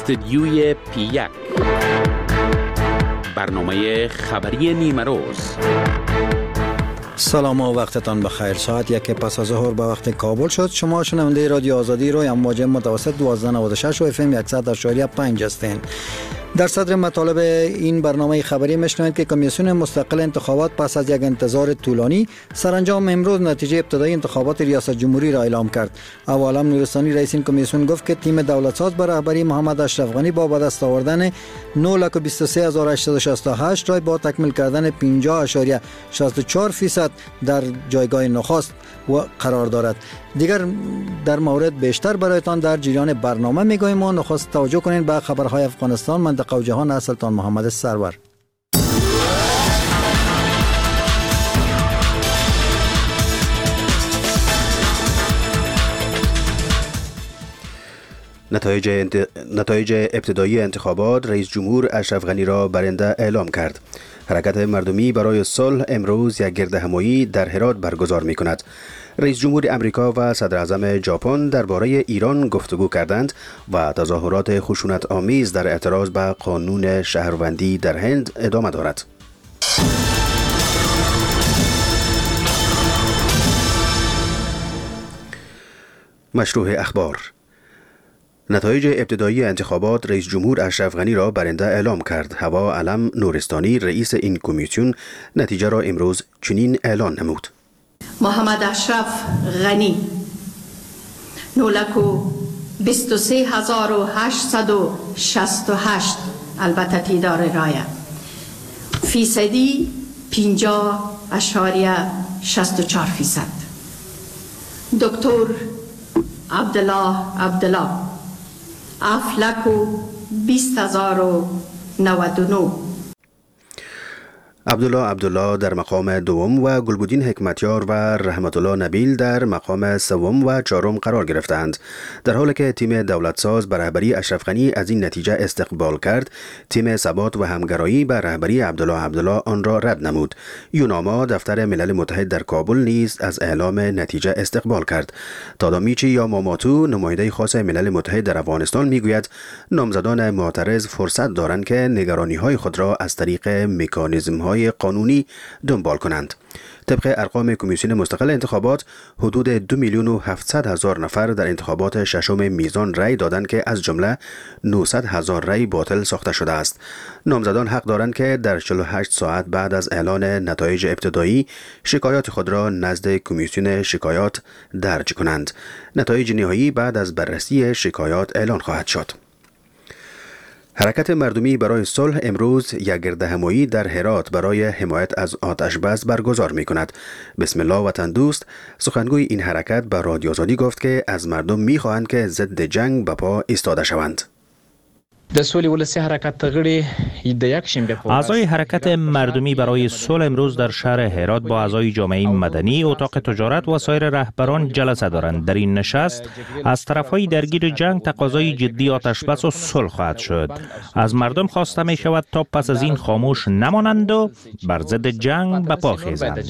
استدیوی پی1 برنامه خبری نیمه روز. سلام و وقتتان بخیر. ساعت 1 پس از ظهر به وقت کابل شد. شما شنونده رادیو آزادی روی امواج متوسط 1296 و اف ام 100.5 هستین. در صدر مطالب این برنامه خبری میشنوید که کمیسیون مستقل انتخابات پس از یک انتظار طولانی سرانجام امروز نتیجه ابتدایی انتخابات ریاست جمهوری را اعلام کرد. عوالم نورستانی رئیس این کمیسیون گفت که تیم دولتساز به رهبری محمد اشرف غنی با به دست آوردن 9,23,868 رای با تکمیل کردن 50.64% در جایگاه نخست و قرار دارد. دیگر در مورد بیشتر برایتان در جریان برنامه میگوییم و نخست توجه کنین به خبرهای افغانستان، منطقه و جهان از سلطان محمد سرور. نتایج ابتدایی انتخابات رئیس جمهور اشرف غنی را برنده اعلام کرد. حرکت مردمی برای صلح امروز یک گردهمایی در هرات برگزار می کند. رئیس جمهور امریکا و صدر اعظم ژاپن درباره ایران گفتگو کردند و تظاهرات خشونت آمیز در اعتراض به قانون شهروندی در هند ادامه دارد. مشروع اخبار. نتایج ابتدایی انتخابات رئیس جمهور اشرف غنی را برنده اعلام کرد. هوا علم نورستانی رئیس این کمیسیون نتیجه را امروز چنین اعلان نمود: محمد اشرف غنی 9,23,868 البته تعداد رای فیصدی 50.64%. دکتر عبدالله افلکو 20,099. عبدالله در مقام دوم و گلبودین حکمتیار و رحمت الله نبیل در مقام سوم و چهارم قرار گرفتند. در حالی که تیم دولتساز به رهبری اشرف غنی از این نتیجه استقبال کرد، تیم ثبات و همگرایی به رهبری عبدالله آن را رد نمود. یوناما دفتر ملل متحد در کابل نیز از اعلام نتیجه استقبال کرد. تادامیچی یا ماماتو نماینده خاص ملل متحد در افغانستان میگوید نامزدان معترض فرصت دارند که نگرانی‌های خود را از طریق مکانیزم‌های قانونی دنبال کنند. طبق ارقام کمیسیون مستقل انتخابات حدود 2,700,000 نفر در انتخابات ششم میزان رای دادند که از جمله 900,000 رای باطل ساخته شده است. نامزدان حق دارند که در 48 ساعت بعد از اعلان نتایج ابتدایی شکایات خود را نزد کمیسیون شکایات درج کنند. نتایج نهایی بعد از بررسی شکایات اعلان خواهد شد. حرکت مردمی برای صلح امروز یک گردهمایی در هرات برای حمایت از آتش بس برگزار می کند. بسم الله وطن دوست سخنگوی این حرکت به رادیو آزادی گفت که از مردم می خواهند که ضد جنگ به پا ایستاده شوند. اعضای حرکت مردمی برای صلح امروز در شهر هرات با اعضای جامعه مدنی، اتاق تجارت و سایر رهبران جلسه دارند. در این نشست از طرفهای درگیر جنگ تقاضای جدی آتش بس و صلح خواهد شد. از مردم خواسته می شود تا پس از این خاموش نمانند و بر ضد جنگ به پا خیزند.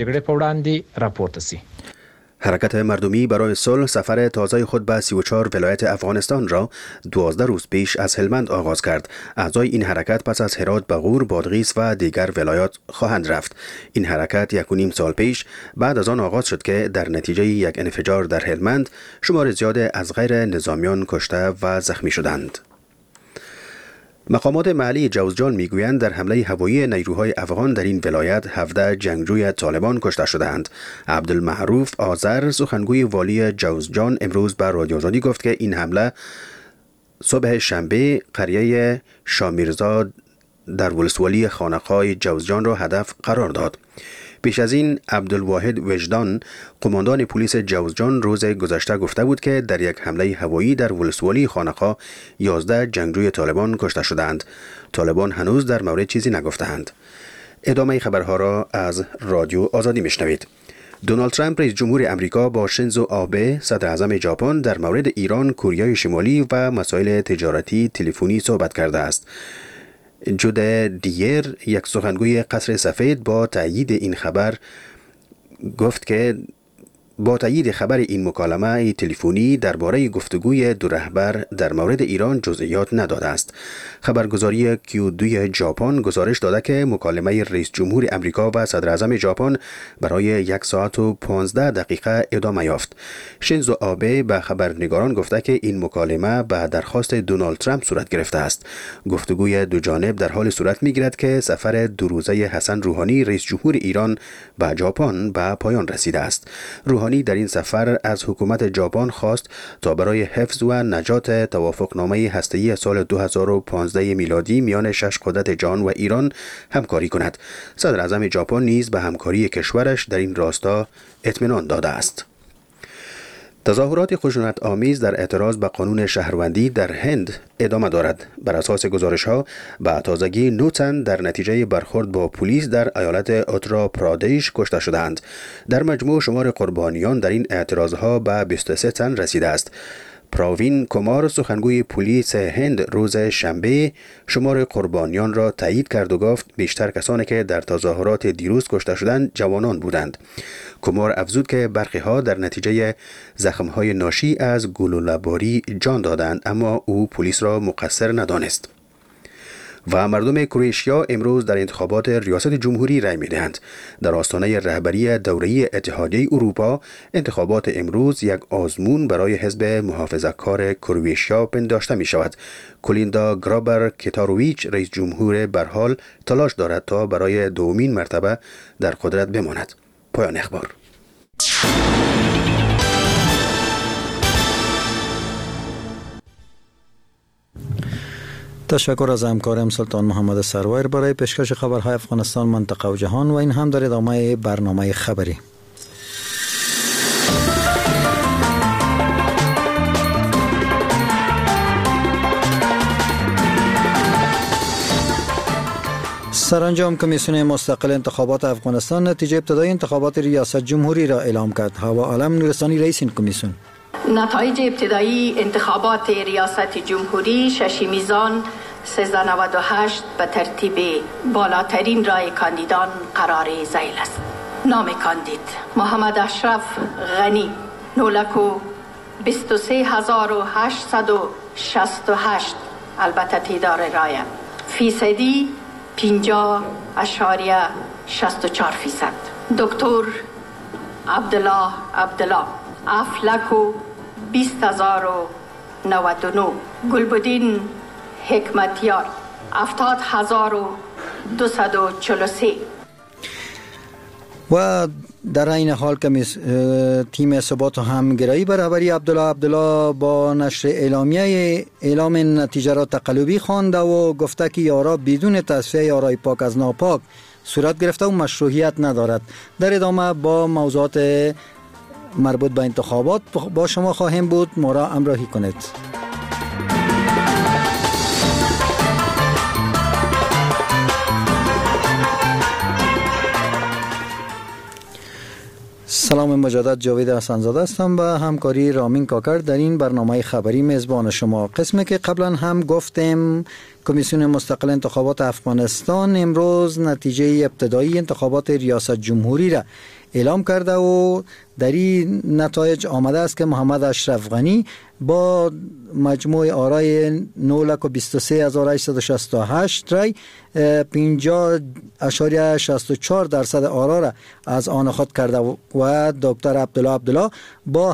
حرکت مردمی برای صلح سفر تازه خود به 34 ولایت افغانستان را 12 روز پیش از هلمند آغاز کرد. اعضای این حرکت پس از هرات به غور، بادغیس و دیگر ولایات خواهند رفت. این حرکت 1.5 سال پیش بعد از آن آغاز شد که در نتیجه یک انفجار در هلمند شمار زیاد از غیر نظامیان کشته و زخمی شدند. مقامات محلی جوزجان میگویند در حمله هوایی نیروهای افغان در این ولایت 17 جنگجوی طالبان کشته شدند. عبدالمعروف آذر سخنگوی والی جوزجان امروز به رادیو آزادی گفت که این حمله صبح شنبه قریه شامیرزا در ولسوالی خانقاه جوزجان را هدف قرار داد. پیش از این عبدالواحد وجدان قماندان پلیس جوزجان روز گذشته گفته بود که در یک حمله هوایی در ولسوالی خانقاه 11 جنگجوی طالبان کشته شدند. طالبان هنوز در مورد چیزی نگفتند. ادامه خبرها را از رادیو آزادی میشنوید. دونالد ترامپ رئیس جمهور امریکا با شینزو آبه صدر اعظم ژاپن در مورد ایران، کره شمالی و مسائل تجارتی تلفنی صحبت کرده است. جوده دیر یک سخنگوی قصر سفید با تأیید این خبر گفت که با تایید خبر این مکالمه تلفنی درباره گفتگوی دو رهبر در مورد ایران جزئیات نداده است. خبرگزاری کیو2 ژاپن گزارش داده که مکالمه رئیس جمهور امریکا و صدر اعظم ژاپن برای 1 ساعت و 15 دقیقه ادامه یافت. شینزو آبه به خبرنگاران گفته که این مکالمه به درخواست دونالد ترامپ صورت گرفته است. گفتگوی دو جانب در حال صورت می‌گیرد که سفر 2 روزه حسن روحانی رئیس جمهور ایران به ژاپن به پایان رسیده است. روحانی در این سفر از حکومت ژاپن خواست تا برای حفظ و نجات توافقنامه هسته‌ای سال 2015 میلادی میان 6 قدرت جهان و ایران همکاری کند. صدر اعظم ژاپن نیز به همکاری کشورش در این راستا اطمینان داده است. تظاهرات خشونت آمیز در اعتراض به قانون شهروندی در هند ادامه دارد. بر اساس گزارش‌ها به تازگی 9 تن در نتیجه برخورد با پلیس در ایالت اتر پرادیش کشته شدند. در مجموع شمار قربانیان در این اعتراضها به 23 تن رسیده است. پراوین کمار سخنگوی پلیس هند روز شنبه شمار قربانیان را تایید کرد و گفت بیشتر کسانی که در تظاهرات دیروز کشته شدند جوانان بودند. کمار افزود که برخی ها در نتیجه زخم‌های ناشی از گلوله‌باری جان دادند، اما او پلیس را مقصر ندانست. و مردم کرواتیا امروز در انتخابات ریاست جمهوری رای می‌دهند. در آستانه رهبری دوره اتحادیه اروپا، انتخابات امروز یک آزمون برای حزب محافظه‌کار کرواتیا پنداشته می‌شود. کولیندا گرابر کتاروویچ رئیس جمهور به هر حال تلاش دارد تا برای دومین مرتبه در قدرت بماند. پایان اخبار. تشکر از همکارم سلطان محمد سروایر برای پیشکش خبرهای افغانستان، منطقه و جهان، و این هم در ادامه برنامه خبری. سرانجام کمیسیون مستقل انتخابات افغانستان نتیجه ابتدایی انتخابات ریاست جمهوری را اعلام کرد. هوا عالم نورستانی رئیس این کمیسیون: نتایج ابتدایی انتخابات ریاست جمهوری 6 میزان 1398 به ترتیب بالاترین رای کاندیدان قرار ذیل است. نام کاندید: محمد اشرف غنی 23868 البته تعداد رای فیصدی 50.64%. دکتر عبدالله افلکو 20099. گلبدین حکمتیار 70243. و در این حال که تیم ثبات و همگرایی به رهبری عبدالله با نشر اعلام نتیجه را تقلبی خوانده و گفته که یارا بدون تصفیه یارای پاک از ناپاک صورت گرفته و مشروعیت ندارد. در ادامه با موضوعات مربوط به انتخابات با شما خواهیم بود. ما را همراهی کنید. سلام مجدد، جاوید حسن‌زاده هستم به همکاری رامین کاکر در این برنامه خبری میزبان شما. قسمی که قبلا هم گفتیم کمیسیون مستقل انتخابات افغانستان امروز نتیجه ابتدایی انتخابات ریاست جمهوری را اعلام کرده و در این نتایج آمده است که محمد اشرف غنی با مجموع آرای 9,23,868 رای 50.64% آرا را از آن خود کرده و دکتر عبدالله با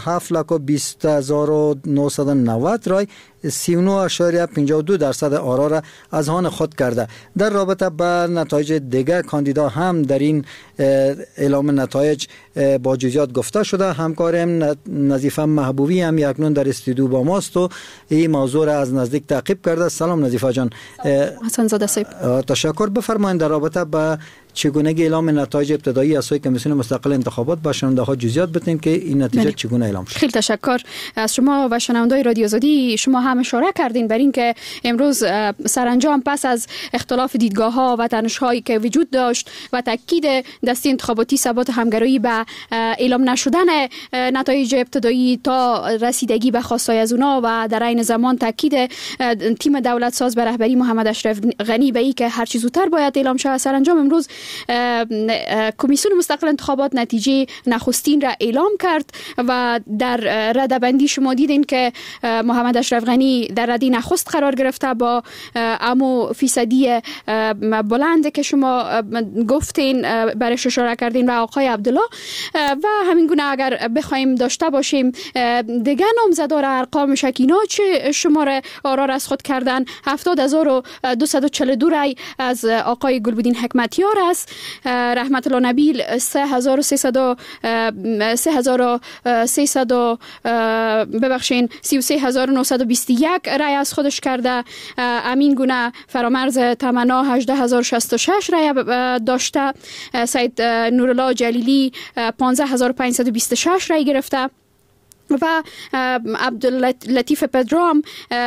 7,20,990 رای 39.52% آرا را از آن خود کرده. در رابطه با نتایج دیگر کاندیدا هم در این اعلام نتایج با جزئیات گفته شده. همکارم نظیفه محبوبی هم اکنون در استودیو با ماست و این موضوع را از نزدیک تعقیب کرده. سلام نظیفه جان. حسن زاده صاحب. تشکر. بفرمایید در رابطه با چگونگی اعلام نتایج ابتدایی از سوی کمیسیون مستقل انتخابات با شنونده ها جزئیات بدین که این نتیجه چگونه اعلام شد. خیلی تشکر از شما و شنوندای رادیو آزادی. شما هم اشاره کردین بر این که امروز سرانجام پس از اختلاف دیدگاه ها و تنش هایی که وجود داشت و تاکید دسته انتخاباتی ثبات همگرایی به اعلام نشدن نتایج ابتدایی تا رسیدگی به خواستای از اونا و در عین زمان تاکید تیم دولت ساز به رهبری محمد اشرف غنی به این که هر چیز زودتر باید اعلام شود، سرانجام امروز کمیسیون مستقل انتخابات نتیجه نخستین را اعلام کرد و در رده‌بندی شما دیدین که محمد اشرف غنی در رده نخست قرار گرفته با امو فیصدی بلند که شما گفتین برش اشاره کردین و آقای عبدالله و همین گونه اگر بخوایم داشته باشیم دیگه نامزدار ارقام شکینا چه شماره آرا از خود کردن 70242 رای از آقای گلبدین حکمتیار است، رحمت الله نبیل 33921 رای از خودش کرده، امین گونه فرامرز تمنا 18066 رای داشته، سید نورالله جلیلی 15526 رای گرفته و عبداللطیف پدرام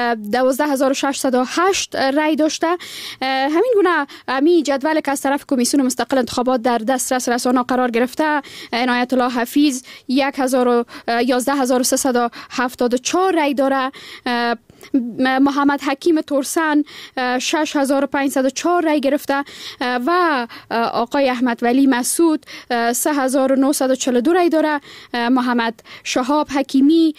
12608 رای داشته. همین گونه امی جدول که از طرف کمیسیون مستقل انتخابات در دسترس رسانه‌ها قرار گرفته، عنایت الله حفیظ 11374 رای داره، محمد حکیم ترسن 6504 رای گرفته و آقای احمد ولی مسعود 3942 رای داره، محمد شهاب حکیمی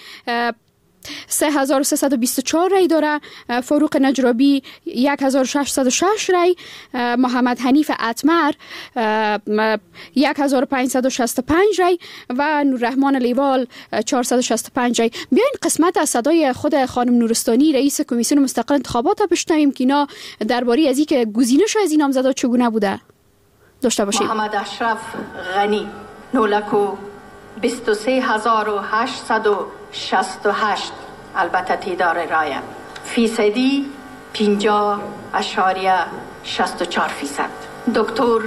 3324 رای داره، فاروق نجرابی 1606 رای، محمد حنیف اتمر 1565 رای و نوررحمان لیوال 465 رای. بیاین قسمت از صدای خود خانم نورستانی رئیس کمیسیون مستقل انتخابات بشنویم که اینا درباره از اینکه گزینش از این نامزدا چگونه بوده داشته باشیم. محمد اشرف غنی نولکو 23868 البته تعداد رای فیصدی 50.64%. دکتر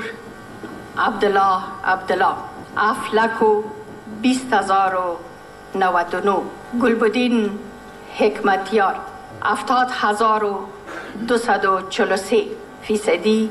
عبدالله افلکو 20099، گلبدین حکمتیار 70243 فیصدی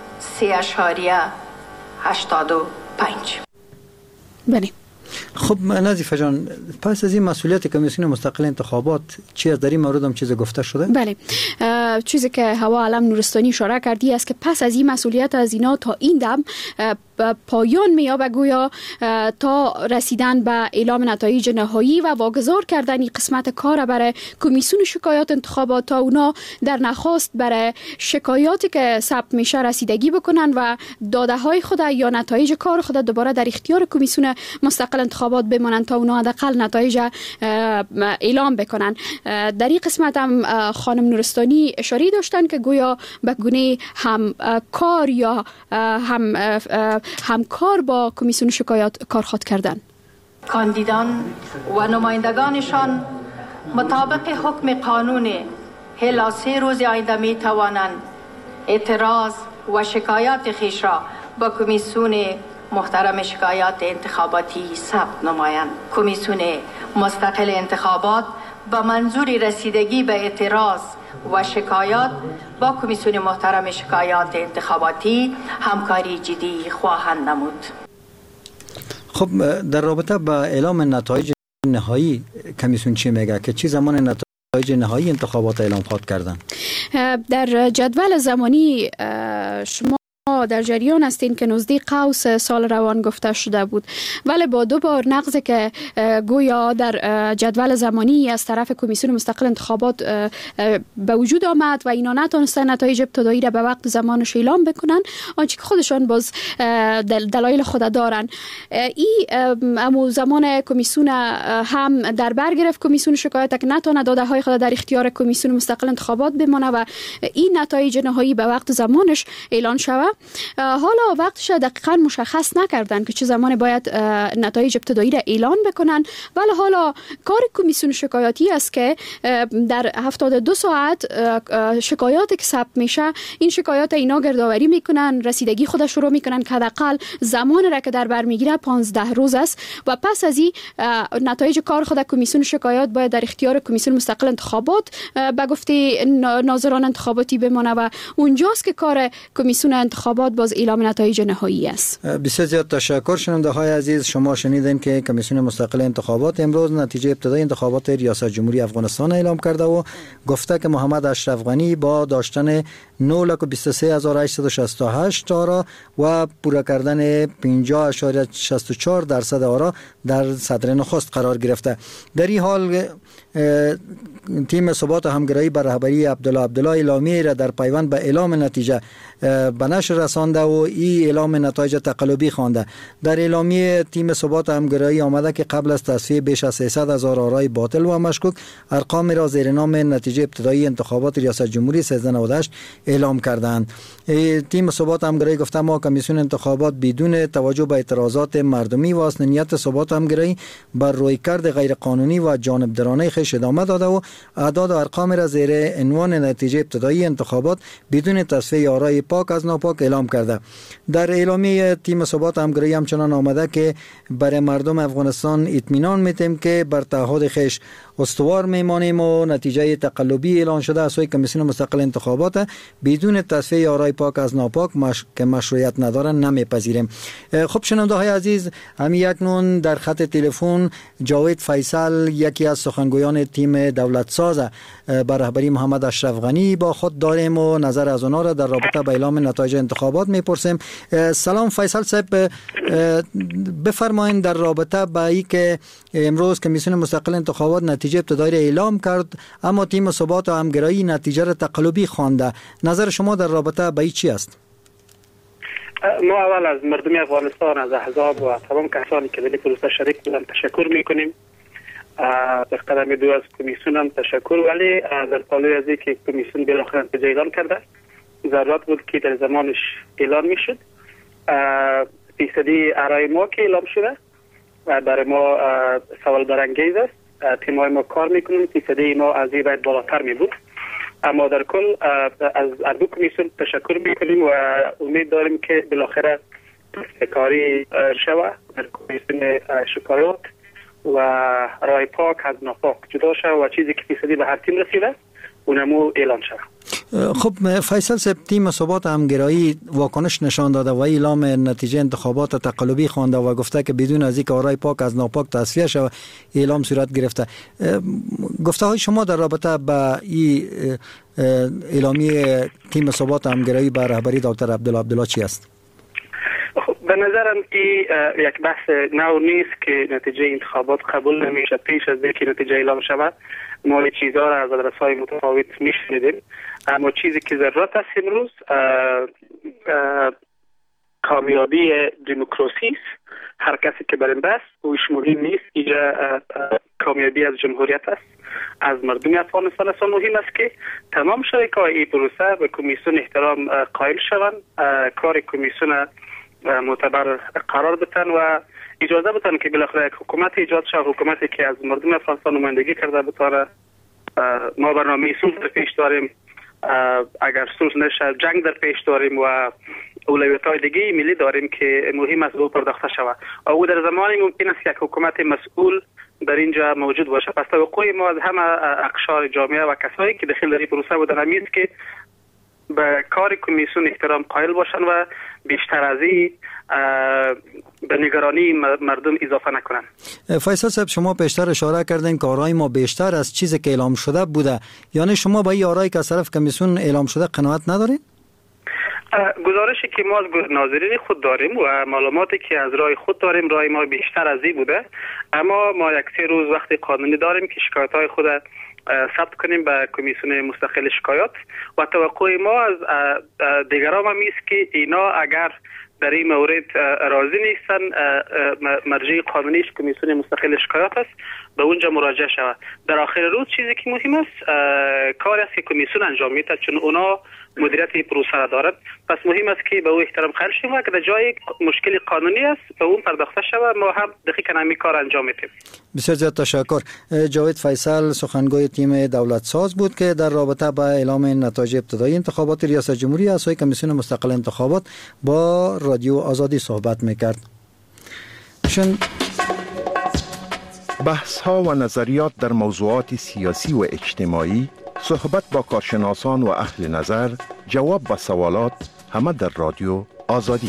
3.85. بله. خب نظیفه جان، پس از این مسئولیت کمیسیون مستقل انتخابات چی از در این مورد هم چیز گفته شده؟ بله، چیزی که هوا علم نورستانی اشاره کردی است که پس از این مسئولیت از اینا تا این دم پایان میابه گویا تا رسیدن به اعلام نتایج نهایی و واگذار کردن این قسمت کار برای کمیسیون شکایات انتخابات تا اونا در نخست برای شکایاتی که ثبت میشه رسیدگی بکنن و داده های خود یا نتایج کار خود دوباره در اختیار کمیسیون مستقل انتخابات بمانن تا اونا حداقل نتایج اعلام بکنن. در این قسمت هم خانم نورستانی اشاره داشتن که گویا به گونه هم کار یا همکار با کمیسیون شکایات کارخواد کردن. کاندیدان و نمایندگانشان مطابق حکم قانون الی 3 روز آینده می توانند اعتراض و شکایات خویش را با کمیسیون محترم شکایات انتخاباتی ثبت نمایند. کمیسیون مستقل انتخابات با منظور رسیدگی به اعتراض و شکایات با کمیسیون محترم شکایات انتخاباتی همکاری جدی خواهند نمود. خب در رابطه با اعلام نتایج نهایی کمیسیون چی میگه که چی زمان نتایج نهایی انتخابات اعلام خواهد کردن؟ در جدول زمانی شما در جریان هستین که 19 قوس سال روان گفته شده بود، ولی با 2 بار نقض که گویا در جدول زمانی از طرف کمیسیون مستقل انتخابات به وجود آمد و اینا نتونستن نتایج ابتدایی را به وقت زمانش اعلام بکنن، آنچه که خودشان باز دلایل خود دارن. این زمان کمیسیون هم در بر گرفت کمیسیون شکایات که نتونه داده های خود در اختیار کمیسیون مستقل انتخابات بمانه و این نتایج نهایی به وقت زمانش اعلان شود. حالا وقتش دقیقاً مشخص نکردن که چه زمان باید نتایج ابتدایی را اعلان بکنن، ولی حالا کار کمیسیون شکایاتی است که در 72 ساعت شکایاتی که ثبت میشه این شکایات اینا گردآوری میکنن، رسیدگی خودش شروع میکنن که حداقل زمان را که در بر میگیره 15 روز است و پس از این نتایج کار خود کمیسیون شکایات باید در اختیار کمیسیون مستقل انتخابات به گفته ناظران انتخاباتی بمانه و اونجاست که کار کمیسیون انتخابات بعد باز اعلام نتایج نهایی است. بسیار زیاد تشکر. شنونده های عزیز، شما شنیدین که کمیسیون مستقل انتخابات امروز نتیجه ابتدایی انتخابات ریاست جمهوری افغانستان اعلام کرده و گفته که محمد اشرف غنی با داشتن 9,23,868 آرا و پورا کردن 50.64% آرا در صدر نخست قرار گرفته. در این حال تیم ثبات و همگرایی بر رهبری عبدالله اعلامیه را در پیوند به اعلام نتیجه به نشر رسانده و این اعلام نتایج تقلبی خوانده. در اعلامیه تیم ثبات و همگرایی آمده که قبل از تصفیه بیش از 300,000 آرای باطل و مشکوک ارقام را زیر نام نتیجه ابتدایی انتخابات ریاست جمهوری 1398 اعلام کردند. تیم ثبات و همگرایی گفته ما کمیسیون انتخابات بدون توجه به اعتراضات مردمی و اصلاحیت ثبات و همگرایی بر رویکرد غیر قانونی و جانبدارانه خویش ادامه داده و اعداد و ارقام را زیر عنوان نتیجه ابتدایی انتخابات بدون تصفیه آرای پاک از ناپاک اعلام کرده. در اعلامیه تیم ثبات و همگرایی همچنان آمده که برای مردم افغانستان اطمینان میتیم که بر تعهد خویش استوار میمانیم و نتیجه تقلبی اعلان شده از سوی کمیسیون مستقل انتخابات بدون تصفیه آرای پاک از ناپاک که مشروعیت نداره نمیپذیریم. خب شنونده های عزیز، همین اکنون در خط تلفن جاوید فیصل، یکی از سخنگویان تیم دولت ساز بر رهبری محمد اشرف غنی با خود داریم و نظر از اونا را در رابطه با اعلام نتایج انتخابات میپرسیم. سلام فیصل صاحب، بفرمایید در رابطه با این که امروز کمیسیون مستقل انتخابات نتیجه ابتدایی را اعلام کرد اما تیم ثبات و همگرایی نتیجه را تقلبی خوانده، نظر شما در رابطه با این چی است؟ ما اول از مردم افغانستان، از احزاب و تمام کسانی که در این پروسه شریک بودن تشکر میکنیم. در قدم دو از کمیسیون هم تشکر، ولی در پالوی از اینکه کمیسیون بالاخره نتیجه اعلام کرده ضرورت بود که در زمانش اعلام میشد. فیصدی آرای ما که اعلام شده برای ما سوال برانگیز است. تیمای ما کار میکنیم، فیصدی ما از این باید بالاتر می بود، اما در کل از دو کمیسیون تشکر میکنیم و امید داریم که بالاخره کاری شود در کمیسیون شکایات و رای پاک از ناپاک جدا شود و چیزی که فیصدی به هر تیم رسیده اونمو اعلان شود. خب فیصل صاحب، تیم ثبات همگرایی واکنش نشان داده و اعلام نتیجه انتخابات تقلبی خوانده و گفته که بدون از اینکه آرای پاک از ناپاک تصفیه شود اعلام صورت گرفته. گفته های شما در رابطه با این اعلامیه تیم ثبات همگرایی بر رهبری دکتر عبدالله چی است؟ به نظرم این یک بحث نو نیست که نتیجه انتخابات قبول نمیشه. پیش از اینکه نتیجه اعلام شود ما چیزها را از آدرس‌های متفاوت میشنیدیم، اما چیزی که ضرورت است امروز کامیابی دموکراسی است. هر کسی که بر این بحث اوش مهم نیست، اینجا کامیابی از جمهوریت است، از مردم افغانستان است. مهم است که تمام شریکای این پروسه به کمیسیون احترام قائل شوند، کار کمیسیون معتبر قرار بدن و اجازه بدن که بالاخره حکومت ایجاد شود، حکومتی که از مردم افغانستان نمایندگی کرده بتاره. ما برنامه صلح در پیش داریم، اگر صلح نشه جنگ در پیش داریم و اولویت‌های دیگه ملی داریم که مهم است به پرداخته شود. او در زمانی ممکن است که یک حکومت مسئول در اینجا موجود باشه. پس توقع ما از همه اقشار جامعه و کسایی که داخل در این پروسه بودن همین است که به کار کمیسیون احترام قائل باشن و بیشتر از این به نگرانی مردم اضافه نکنن. فیصل صاحب، شما پیشتر اشاره کردین که آرای ما بیشتر از چیزی که اعلام شده بوده، یعنی شما با این آرایی که از طرف کمیسیون اعلام شده قناعت ندارین؟ گزارشی که ما از ناظرین خود داریم و معلوماتی که از رای خود داریم، رای ما بیشتر از این بوده، اما ما یک 3 روز وقت قانونی داریم که شکایت‌های خود ثبت کنیم به کمیسیون مستقل شکایات و توقع ما از دیگران هم است که اینا اگر در این مورد راضی نیستن مرجع قانونیش کمیسیون مستقل شکایات است، به اونجا مراجعه شود. در آخر روز چیزی که مهم است کاری است که کمیسیون انجام میده، چون اونا مدیریت این پروسه را دارد. پس مهم است که به او احترام قائل شویم و که در جای مشکل قانونی است به اون پرداخته شود، ما هم دقیقاً همین کار انجام میدیم. بسیار زیاد تشکر. جاوید فیصل سخنگوی تیم دولت ساز بود که در رابطه با اعلام نتایج ابتدایی انتخابات ریاست جمهوری از سوی کمیسیون مستقل انتخابات با رادیو آزادی صحبت میکرد. بحث ها و نظریات در موضوعات سیاسی و اجتماعی، صحبت با کارشناسان و اهل نظر، جواب به سوالات همه در رادیو آزادی.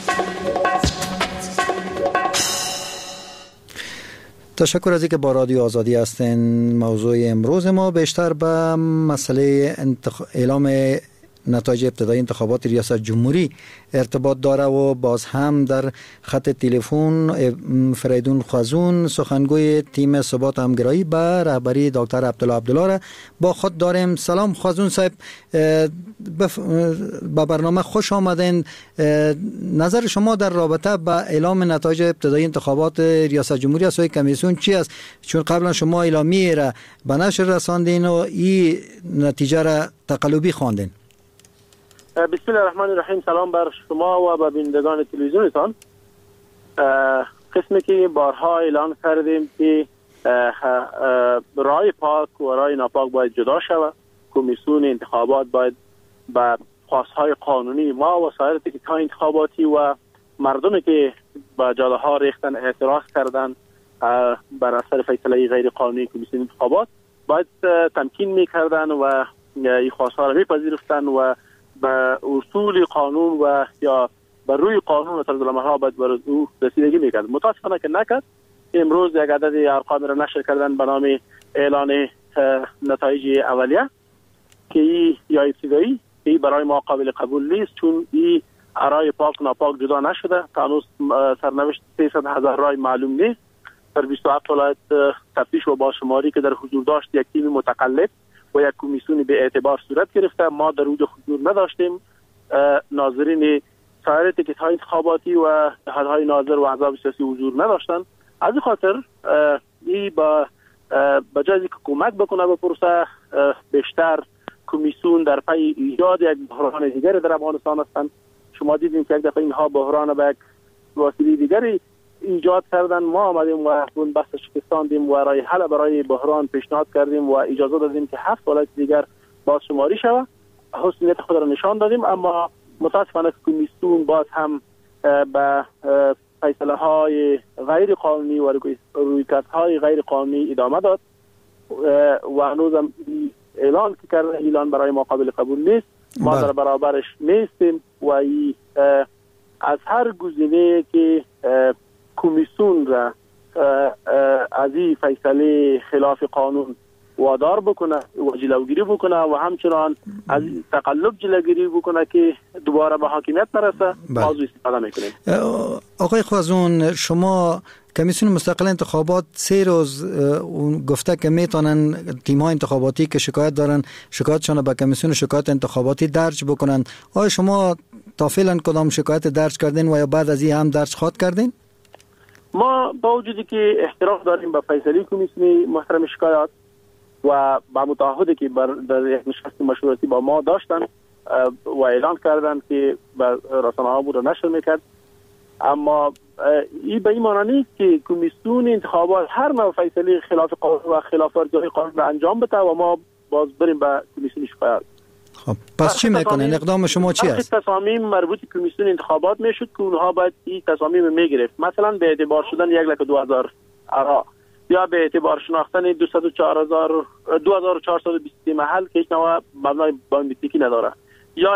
تشکر از اینکه با رادیو آزادی هستین. موضوع امروز ما بیشتر به مسئله اعلام نتایج ابتدایی انتخابات ریاست جمهوری ارتباط داره و باز هم در خط تلفن فریدون خوازون سخنگوی تیم ثبات همگرایی به رهبری دکتر عبدالله را با خود داریم. سلام خوازون صاحب، به برنامه خوش آمدین. نظر شما در رابطه با اعلام نتایج ابتدایی انتخابات ریاست جمهوری از سوی کمیسیون چی است؟ چون قبلا شما اعلامیه را به نشر رساندین و این نتیجه را تقلبی خواندین. بسم الله الرحمن الرحیم. سلام بر شما و به بینندگان تلویزیونتان. قسمی که بارها اعلان کردیم که رای پاک و رای ناپاک باید جدا شود. کمیسیون انتخابات باید به خواستهای قانونی ما و سایر تیکه‌های انتخاباتی و مردمی که به جاده ها ریختن اعتراض کردن بر اثر فیصله غیر قانونی کمیسیون انتخابات باید تمکین میکردن و این خواستها را میپذیرفتن و به اصول قانون و یا بر روی قانون و طرزالعمل ها باید بر او رسیدگی میکرد. متاسفانه که نکرد. امروز یک عدد ارقام را نشر کردن به نام اعلان نتایج اولیه که یا ابتدایی که برای ما قابل قبول نیست، چون این رای پاک ناپاک جدا نشده. تا هنوز سرنوشت 300,000 رای معلوم نیست. در 27 ولایت تفتیش و بازشماری که در حضور داشت یک تیم متقلب و یک کمیسیون به اعتبار صورت گرفته. ما در اونجا حضور نداشتیم. ناظرین سایر تیکه‌های انتخاباتی و نهادهای ناظر و احزاب سیاسی حضور نداشتن. از این خاطر این با جای که کمک بکنه به پروسه، بیشتر کمیسیون در پی ایجاد یک بحران دیگری در افغانستان هستند. شما دیدیم که یک دفعه اینها بحران به یک وسیله دیگری ایجاد کردن. ما آمدیم و اون بحث شکستاندیم و راه حل برای بحران پیشنهاد کردیم و اجازه دادیم که 7 ولایت دیگر بازشماری شود. حسنیت خود را نشان دادیم، اما متاسفانه کمیسیون باز هم به فیصله های غیر قانونی و رویکردهای غیر قانونی ادامه داد و هنوز هم اعلان که کرده اعلان برای ما قابل قبول نیست. ما در برابرش نیستیم و از هر گزینه که کمیسیون را از این فیصله خلاف قانون وادار بکنه و جلوگیری بکنه و همچنان از تقلب جلوگیری بکنه که دوباره به حاکمیت نرسه، موضوع استفاده میکنیم. آقای خوازون، شما کمیسیون مستقل انتخابات 3 روز گفته که میتونن تیم‌های انتخاباتی که شکایت دارن شکایتشان به کمیسیون شکایت انتخاباتی درج بکنن. آیا شما تا فعلا کدام شکایت درج کردین و یا بعد از این هم درج خواهد کردین؟ ما با وجودی که احترام داریم به فیصله کمیسیون محترم شکایات و با متعهدی که در یک نشست مشورتی با ما داشتن و اعلان کردن که به رسانه‌ها بود نشر میکرد، اما این به این معنی نیست که کمیسیون انتخابات هر نوع فیصله خلاف قانون و خلاف ارزیابی قانون را انجام بده و ما باز بریم به کمیسیون شکایت. خب پس چی میکنین؟ اقدام شما چی است؟ تصامیم مربوط کمیسیون انتخابات میشد که اونها باید این تصامیم میگرفت. مثلا به اعتبار شدن 1,02,000 آرا یا به اعتبار شناختن 2423 محل که هیچ نوع مبنای بیومتریکی نداره، یا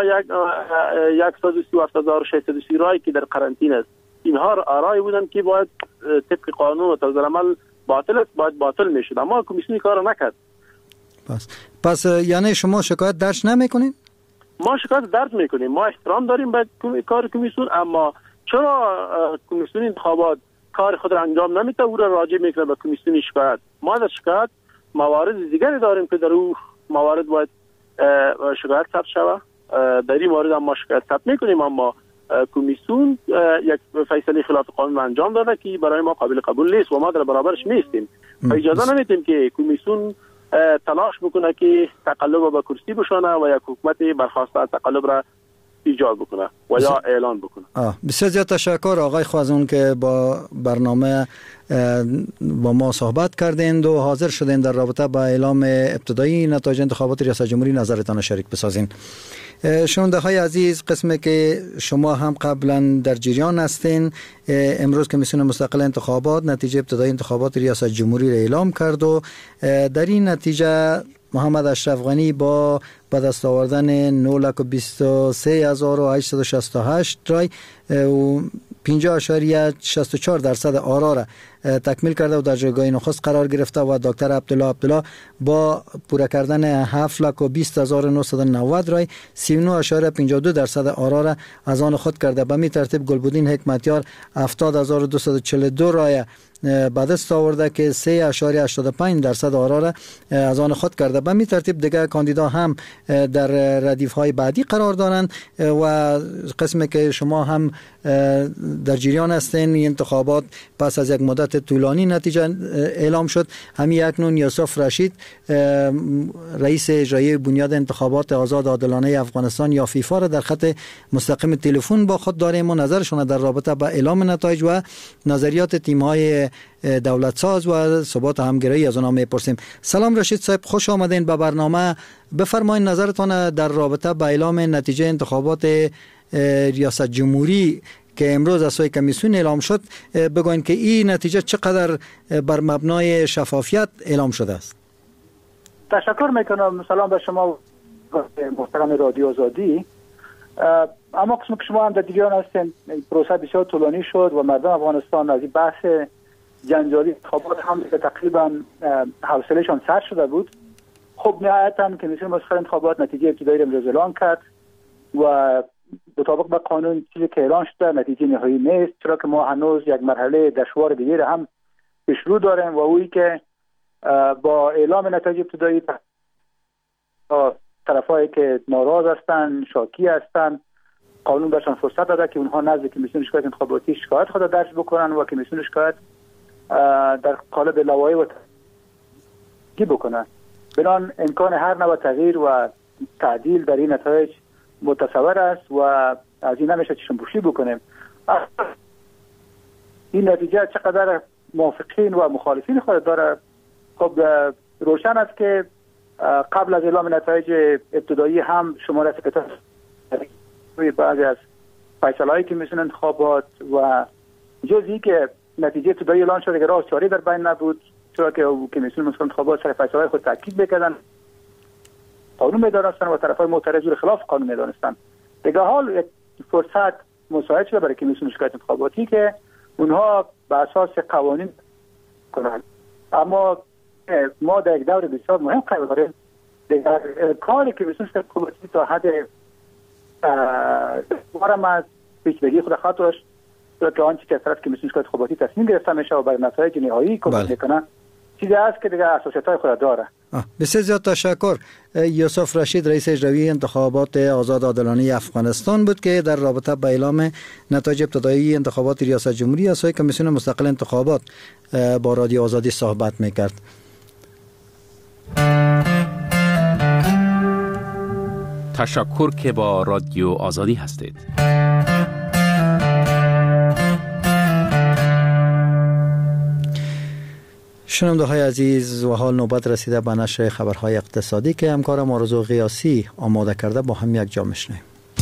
137,630 رای که در قرنطینه است. اینها آرای بودن که باید طبق قانون و طرزالعمل باطل است، باید باطل میشد، اما کمیسیون کار نکرد. پس یعنی شما شکایت درج نمیکنین؟ ما شکایت درج میکنیم. ما احترام داریم به کار کمیسیون، اما چرا کمیسیون انتخابات کار خود را انجام نمیده او را راجع میکنه به کمیسیون شکایت؟ ما در شکایت موارد دیگری داریم که در او موارد باید شکایت ثبت شود. در این مورد هم ما شکایت ثبت میکنیم، اما کمیسیون یک فیصله خلاف قانون انجام داده که برای ما قابل قبول نیست و ما در برابرش نیستیم. اجازه نمیدیم که کمیسیون تلاش بکنه که تقلب به کرسی بشانه و یک حکومت برخواسته از تقلب را ایجاد بکنه و یا اعلان بکنه. بسیار زیاد تشکر آقای خوازون که با برنامه با ما صحبت کردند و حاضر شدین در رابطه با اعلام ابتدایی نتایج انتخابات ریاست جمهوری نظرتان شریک بسازین. شنونده های عزیز، قسمی که شما هم قبلا در جریان هستین، امروز کمیسیون مستقل انتخابات نتیجه ابتدایی انتخابات ریاست جمهوری را اعلام کرد و در این نتیجه محمد اشرف غنی با به دست آوردن 9,23,868 رای و 50.64% آرا را تکمیل کرده و در جایگاه نخست قرار گرفته و دکتر عبدالله با پوره کردن 7,20,990 رای 39.52% آرا را از آن خود کرده. به می ترتیب گلبدین حکمتیار 70,242 رای به دست آورده که 3.85% آرا را از آن خود کرده. به می ترتیب دیگر کاندیدا هم در ردیف های بعدی قرار دارند و قسمی که شما هم در جریان هستین. این انتخابات پس از یک مدت طولانی نتیجه اعلام شد. همین اکنون یوسف رشید رئیس اجرایی بنیاد انتخابات آزاد عادلانه افغانستان یا فیفا را در خط مستقیم تلفن با خود داریم و نظرشون در رابطه با اعلام نتایج و نظریات تیم‌های دولت ساز و ثبات همگرایی از آنها میپرسیم. سلام رشید صاحب، خوش آمدین به برنامه. بفرمایید نظرتان در رابطه با اعلام نتیجه انتخابات ریاست جمهوری که امروز از سوی کمیسیون اعلام شد. بگوین که این نتیجه چقدر بر مبنای شفافیت اعلام شده است. تشکر میکنم. سلام به شما محترم رادیو آزادی. اما قسم که شما هم در جریان هستین، پروسه بسیار طولانی شد و مردم افغانستان از این بحث جنجالی انتخابات هم که تقریبا حوصلهشان سر شده بود. خب نهایتا کمیسیون مسخر انتخابات نتیجه ابتدایی را امروز اعلام کرد و مطابق با قانون چیزی که اعلان شده نتیجه نهایی نیست، چرا که ما هنوز یک مرحله دشوار دیگه را هم پیش رو داریم و اویی که با اعلام نتایج ابتدایی طرفایی که ناراض هستن، شاکی هستن، قانون بهشان فرصت داده که اونها نزد کمیسیون شکایت انتخاباتی شکایت خود درج بکنن و کمیسیون شکایت در قالب لوایح و بکنن. بنان امکان هر نوع تغییر و تعدیل در این نتایج متصور است و از این نمیشه چشم پوشی بکنیم. این نتیجه چقدر موافقین و مخالفین خود داره. خب روشن است که قبل از اعلام نتایج ابتدایی هم شماره سکرتر بعضی از فیصله‌های کمیسیون انتخابات و جزئی که نتیجه ابتدایی اعلان شده که راه چاره در بین نبود، چرا که کمیسیون انتخابات سر فیصله‌های خود تاکید می‌کردن، قانون می‌دانستن و طرفای معترض رو خلاف قانون می‌دانستن. دیگه حال یک فرصت مساعد شده برای کمیسیون شکایت انتخاباتی که اونها به اساس قوانین کنند. اما ما در یک دور بسیار مهم قرار داریم. دیگر کاری که کمیسیون شکایت انتخاباتی تا حد بارم از پیچیدگی خود خواهد داشت، چرا که آنچه که از طرف کمیسیون شکایت انتخاباتی تصمیم گرفته میشه و بر نتایج نهایی کمک میکنه چیزی است که دیگه اساسیت‌های خود داره. بسیار زیاد تشکر. یوسف رشید رئیس اجرایی انتخابات آزاد عادلانه افغانستان بود که در رابطه با اعلام نتایج ابتدایی انتخابات ریاست جمهوری از سوی کمیسیون مستقل انتخابات با رادیو آزادی صحبت میکرد. تشکر که با رادیو آزادی هستید. شنونده های عزیز و حال نوبت رسیده به نشر خبرهای اقتصادی که همکارم آرزو غیاسی آماده کرده، با هم یک جا میشنویم.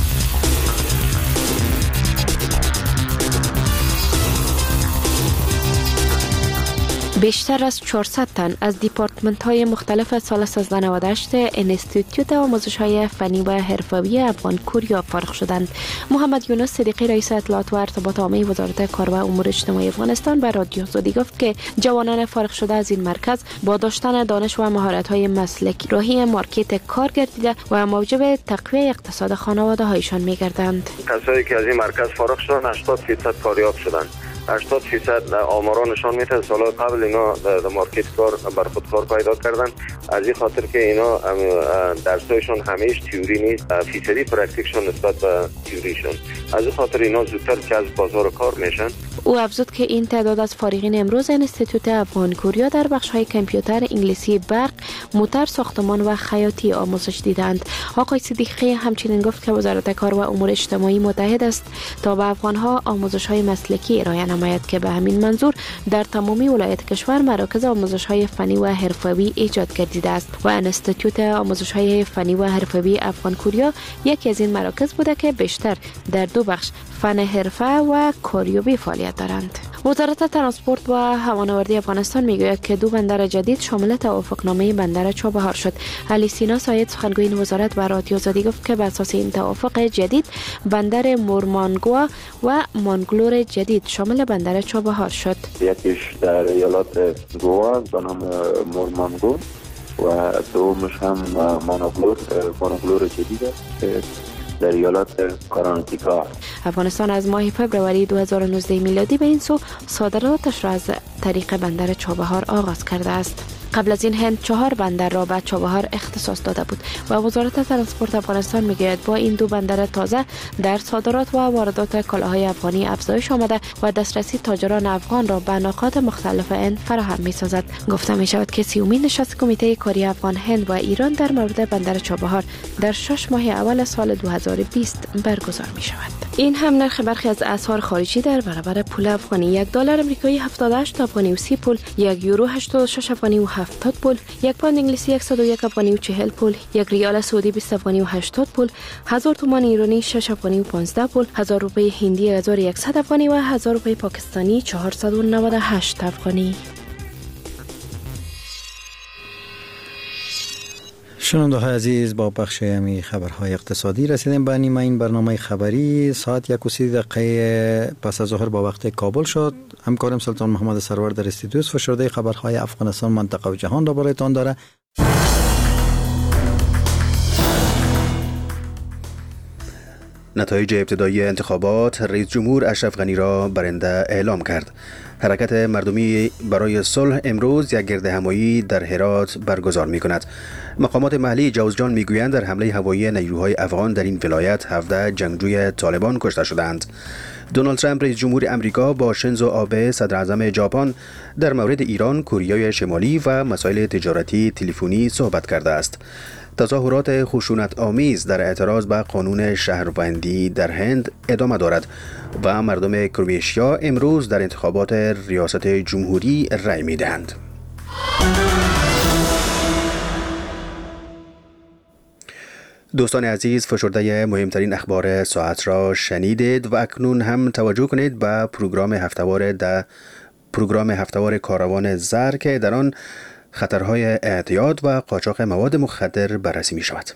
بیشتر از 400 تن از دیپارتمنت‌های مختلف سال 1398 انستیتوت آموزش‌های فنی و حرفه‌ای افغان کوریا فارغ شدند. محمد یونس صدیقی رئیس اطلاعات و ارتباطات عامه وزارت کار و امور اجتماعی افغانستان به رادیو آزادی گفت که جوانان فارغ شده از این مرکز با داشتن دانش و مهارت‌های مسلکی راهی مارکت کار گردیده و موجب تقویت اقتصاد خانواده‌هایشان می‌گردند. کسایی که از این مرکز فارغ شدند 80% کاریاب شدند. 80% آمارا نشان میده سال قبل اینا در مارکت کار بر خود کار پیدا کردن، از این خاطر که اینا درسایشون همیشه تئوری نیست، فیصدی پرکتیکشون نسبت به تئوریشون، از این خاطر اینا زودتر جذب بازار کار میشن. او افزود که این تعداد از فارغین امروز انستیتوت افغان کوریا در بخش‌های کامپیوتر، انگلیسی، برق، موتور، ساختمان و خیاطی آموزش دیدند. آقای صدیقی همچنین گفت که وزارت کار و امور اجتماعی متحد است تا به افغان‌ها آموزش‌های مسلکی ارائه نماید که به همین منظور در تمامی ولایت کشور مراکز آموزش‌های فنی و حرفه‌ای ایجاد گردیده است و انستیتوت آموزش‌های فنی و حرفه‌ای افغان کوریا یکی از این مراکز بوده که بیشتر در دو بخش فن حرفه و کاریابی فعالیت دارند. وزارت ترانسپورت و هوانوردی افغانستان میگوید که 2 بندر جدید شامل توافقنامه بندر چابهار شد. علی سینا ساید سخنگوی این وزارت به رادیو آزادی گفت که بر اساس این توافق جدید بندر مورمانگوا و مانگلور جدید شامل بندر چابهار شد. یکیش در ایالات گوا به نام مورمانگو و دومش هم مانگلور جدید است در ایالات کارانتیکا. افغانستان از ماه فوریه 2019 میلادی به این سو صادراتش را از طریق بندر چابهار آغاز کرده است. قبل از این هند 4 بندر را به چابهار اختصاص داده بود و وزارت ترانسپورت افغانستان میگوید با این 2 بندر تازه در صادرات و واردات کالاهای افغانی افزایش آمده و دسترسی تاجران افغان را به نقاط مختلف هند فراهم می‌سازد. گفته می‌شود که 30مین نشست کمیته کاری افغان هند و ایران در مورد بندر چابهار در 6 ماه اول سال 2020 برگزار می‌شود. این هم نرخ برخی از اسعار خارجی در برابر پول افغانی: $1 آمریکایی 78 افغانی و 30 پول، €1 86 افغانی و 70 پول، 1 پوند انگلیسی 101 افغانی و 40 پول، 1 ریال سعودی 20 افغانی و 80 پول، 1000 تومان ایرانی 6 افغانی و 15 پول، 1000 روپیه هندی 1100 افغانی و 1000 روپیه پاکستانی 498 افغانی. شنونده‌های عزیز، با بخش همی خبرهای اقتصادی رسیدیم به نیمه این برنامه خبری. ساعت 1:30 پس از ظهر با وقت کابل شد. همکارم سلطان محمد سرور در استودیو فشرده خبرهای افغانستان، منطقه و جهان را برایتان داره. نتایج ابتدایی انتخابات رئیس جمهور اشرف غنی را برنده اعلام کرد. حرکت مردمی برای صلح امروز یک گردهمایی در هرات برگزار می کند. مقامات محلی جوزجان می گویند در حمله هوایی نیروهای افغان در این ولایت 17 جنگجوی طالبان کشته شدند. دونالد ترامپ رئیس جمهور امریکا با شینزو آبه صدر اعظم ژاپن در مورد ایران، کره شمالی و مسائل تجارتی تلفنی صحبت کرده است. تظاهرات خشونت آمیز در اعتراض به قانون شهروندی در هند ادامه دارد و مردم کرواتیا امروز در انتخابات ریاست جمهوری رای می‌دهند. دوستان عزیز، فشرده مهمترین اخبار ساعت را شنیدید و اکنون هم توجه کنید به پروگرام هفتهوار کاروان زر که در آن خطرهای اعتیاد و قاچاق مواد مخدر بررسی می شود.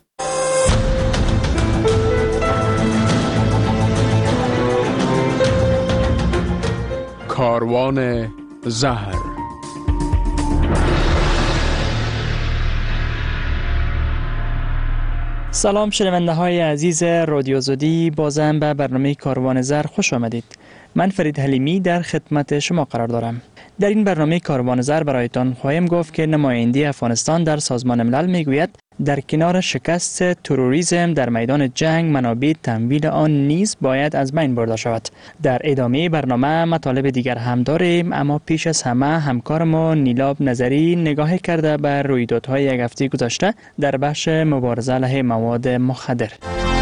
کاروان زهر. سلام شنونده های عزیز رادیو آزادی، بازم به برنامه کاروان زر خوش آمدید. من فرید حلیمی در خدمت شما قرار دارم. در این برنامه کاروان زر برایتان خواهیم گفت که نماینده افغانستان در سازمان ملل میگوید در کنار شکست تروریسم در میدان جنگ، منابع تمویل آن نیز باید از بین برده شود. در ادامه برنامه مطالب دیگر هم داریم، اما پیش از همه همکار ما نیلاب نظری نگاه کرده به رویدادهای یک هفته گذشته در بخش مبارزه علیه مواد مخدر.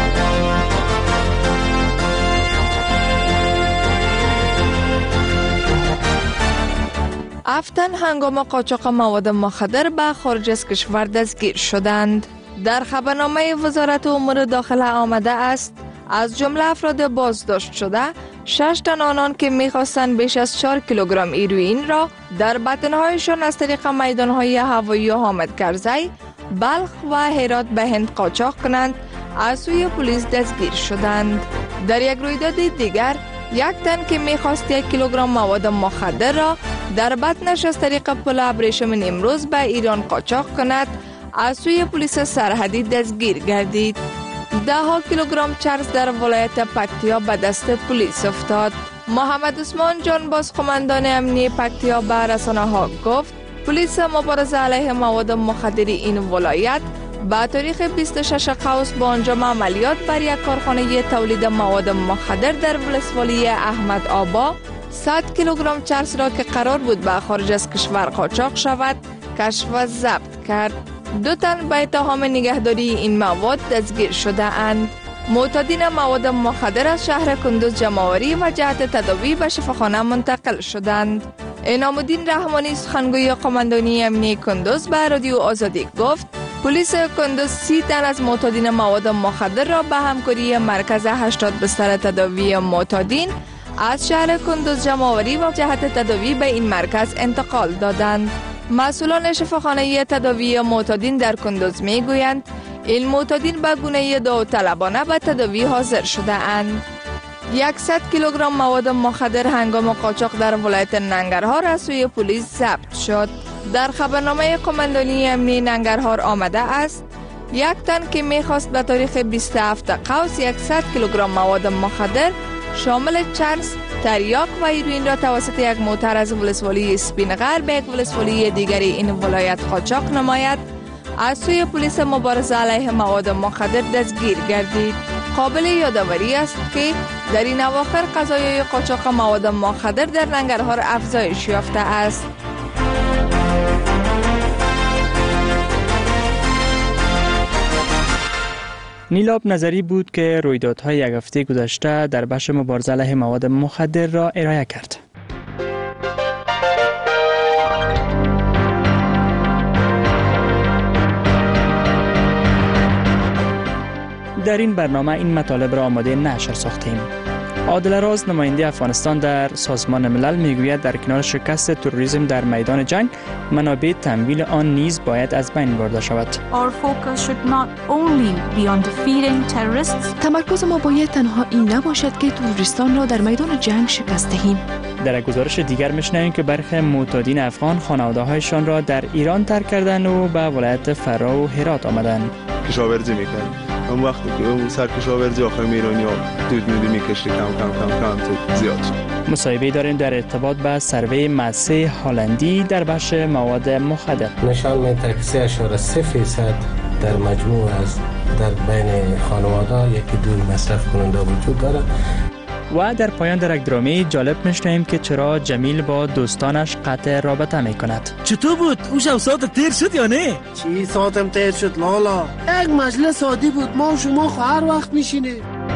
افتن هنگام قاچاق مواد مخدر به خارج از کشور دستگیر شدند. در خبرنامه وزارت امور داخله آمده است از جمله افراد بازداشت شده 6 تن آنان که می‌خواستند بیش از 4 کیلوگرم هیروئین را در بطن‌هایشان از طریق میدان‌های هوایی حامد کرزی، بلخ و هرات به هند قاچاق کنند از سوی پلیس دستگیر شدند. در یک رویداد دیگر 1 تن که می‌خواست 1 کیلوگرم مواد مخدر را در بطنش از طریق پل ابریشم نیمروز به ایران قاچاق کند از سوی پلیس سرحدی دستگیر گردید. 10 کیلوگرم چرس در ولایت پکتیا به دست پلیس افتاد. محمد عثمان جانباز قماندان امنیتی پکتیا به رسانه‌ها گفت پلیس مبارزه علیه مواد مخدر این ولایت با تاریخ 26 قوس با انجام عملیات بر یک کارخانه تولید مواد مخدر در ولسوالی احمد آبا 100 کیلوگرم چرس را که قرار بود به خارج از کشور قاچاق شود کشف و ضبط کرد. 2 تن به اتهام نگهداری این مواد دستگیر شده اند. معتادین مواد مخدر از شهر کندوز جمع‌آوری و جهت تداوی به شفاخانه منتقل شدند. انعام الدین رحمانی سخنگوی قماندانی امنیتی کندوز به رادیو آزادی گفت پلیس کندوز 30 تن از معتادین مواد مخدر را به همکاری مرکز 80 بستر تداوی معتادین از شهر کندوز جمع‌آوری و جهت تداوی به این مرکز انتقال دادند. مسئولان شفاخانه تداوی معتادین در کندوز می گویند این معتادین به گونه داوطلبانه به تداوی حاضر شده اند. 100 کیلوگرم مواد مخدر هنگام قاچاق در ولایت ننگرهار از سوی پلیس ضبط شد. در خبرنامه قماندانی امنیتی ننگرهار آمده است 1 تن که می‌خواست به تاریخ 27 قوس 100 کیلوگرم مواد مخدر شامل چرس، تریاک و هیروئین را توسط یک موتر از ولسوالی سپینغر به یک ولسوالی دیگری این ولایت قاچاق نماید از سوی پلیس مبارزه علیه مواد مخدر دستگیر گردید. قابل یادآوری است که در این اواخر قضایای قاچاق مواد مخدر در ننگرهار افزایش یافته است. نیلاب نظری بود که رویدادهای یک هفته گذشته در بخش مبارزه علیه مواد مخدر را ارائه کرد. در این برنامه این مطالب را آماده نشر ساختیم. عادل راز نماینده افغانستان در سازمان ملل میگوید در کنار شکست تروریسم در میدان جنگ منابع تمویل آن نیز باید از بین برده شود. تمرکز ما باید تنها این نباشد که تروریستان را در میدان جنگ شکست دهیم. در یک گزارش دیگر میشنویم که برخی معتادین افغان خانواده‌هایشان را در ایران ترک کردند و به ولایت فرا و هرات آمدند. کشاورزی میکنند. اون وقتی که اون سرکشاورزی آخر ایرانی ها دود میکشه کم تو زیاد شد. مصاحبه داریم در ارتباط با سروی مؤسسه هالندی در بخش مواد مخدر. نشان میده که 3.3% در مجموع از در بین خانواده یکی دو مصرف کننده وجود داره. و در پایان در یک درامه جالب میشنویم که چرا جمیل با دوستانش قطع رابطه میکند. چطور بود؟ اون شب ساعت تیر شد یا نه؟ چی ساعتم تیر شد لالا؟ یک مجلس عادی بود، ما و شما خو هر وقت میشینیم.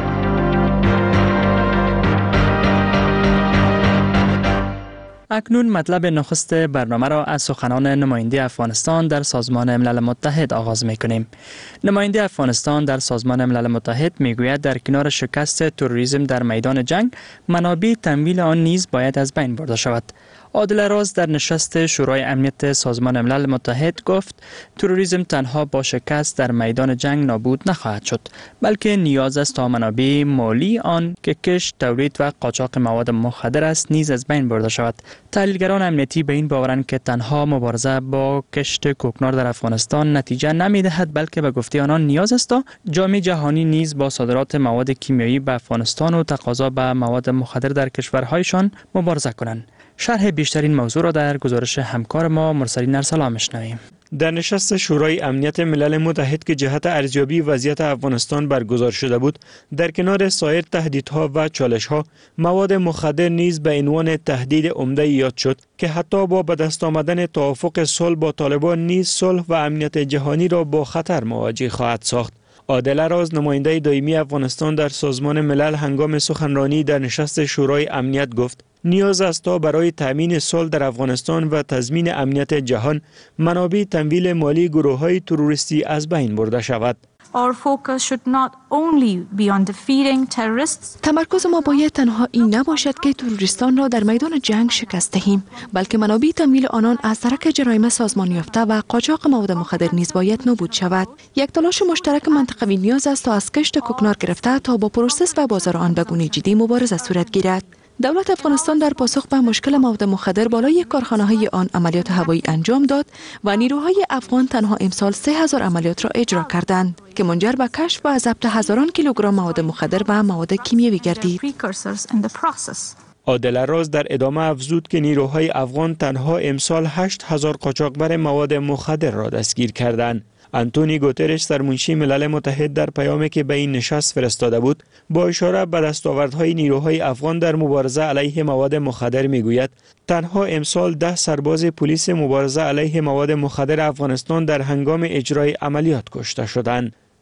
اکنون مطلب نخست برنامه را از سخنان نماینده افغانستان در سازمان ملل متحد آغاز میکنیم. نماینده افغانستان در سازمان ملل متحد میگوید در کنار شکست تروریسم در میدان جنگ منابع تمویل آن نیز باید از بین برده شود. عادل راز در نشست شورای امنیت سازمان ملل متحد گفت تروریسم تنها با شکست در میدان جنگ نابود نخواهد شد، بلکه نیاز است تا منابع مالی آن که کشت، تولید و قاچاق مواد مخدر است نیز از بین برده شود. تحلیلگران امنیتی به این باورند که تنها مبارزه با کشت کوکنار در افغانستان نتیجه نمیدهد، بلکه به گفته آنان نیاز است تا جامعه جهانی نیز با صادرات مواد کیمیایی به افغانستان و تقاضا به مواد مخدر در کشورهایشان مبارزه کنند. شرح بیشترین موضوع را در گزارش همکار ما مرسلین ارسلان میشنویم. در نشست شورای امنیت ملل متحد که جهت ارزیابی وضعیت افغانستان برگزار شده بود، در کنار سایر تهدیدها و چالش‌ها، مواد مخدر نیز به عنوان تهدید عمده یاد شد که حتی با به دست آمدن توافق صلح با طالبان نیز صلح و امنیت جهانی را با خطر مواجه خواهد ساخت. عادل راز نماینده دائمی افغانستان در سازمان ملل هنگام سخنرانی در نشست شورای امنیت گفت نیاز است تا برای تامین صلح در افغانستان و تضمین امنیت جهان منابع تمویل مالی گروه‌های تروریستی از بین برده شود. تمرکز ما باید تنها این نباشد که تروریستان را در میدان جنگ شکست دهیم، بلکه منابع تمویل آنان از ترک جرایم سازمان یافته و قاچاق مواد مخدر نیز باید نابود شود. یک تلاش مشترک منطقوی نیاز است تا از کشت کوکنار گرفته تا با پروسس و بازار آن به گونه جدی مبارزه صورت گیرد. دولت افغانستان در پاسخ به مشکل مواد مخدر بالای کارخانه‌های آن عملیات هوایی انجام داد و نیروهای افغان تنها امسال 3000 عملیات را اجرا کردند که منجر به کشف و ضبط هزاران کیلوگرم مواد مخدر و مواد کیمیایی گردید. عادل راز در ادامه افزود که نیروهای افغان تنها امسال 8000 قاچاقبر مواد مخدر را دستگیر کردند. آنتونی گوترش سرمنشی ملل متحد در پیامی که به این نشست فرستاده بود با اشاره به دستاوردهای نیروهای افغان در مبارزه علیه مواد مخدر میگوید تنها امسال 10 سرباز پلیس مبارزه علیه مواد مخدر افغانستان در هنگام اجرای عملیات کشته شدند.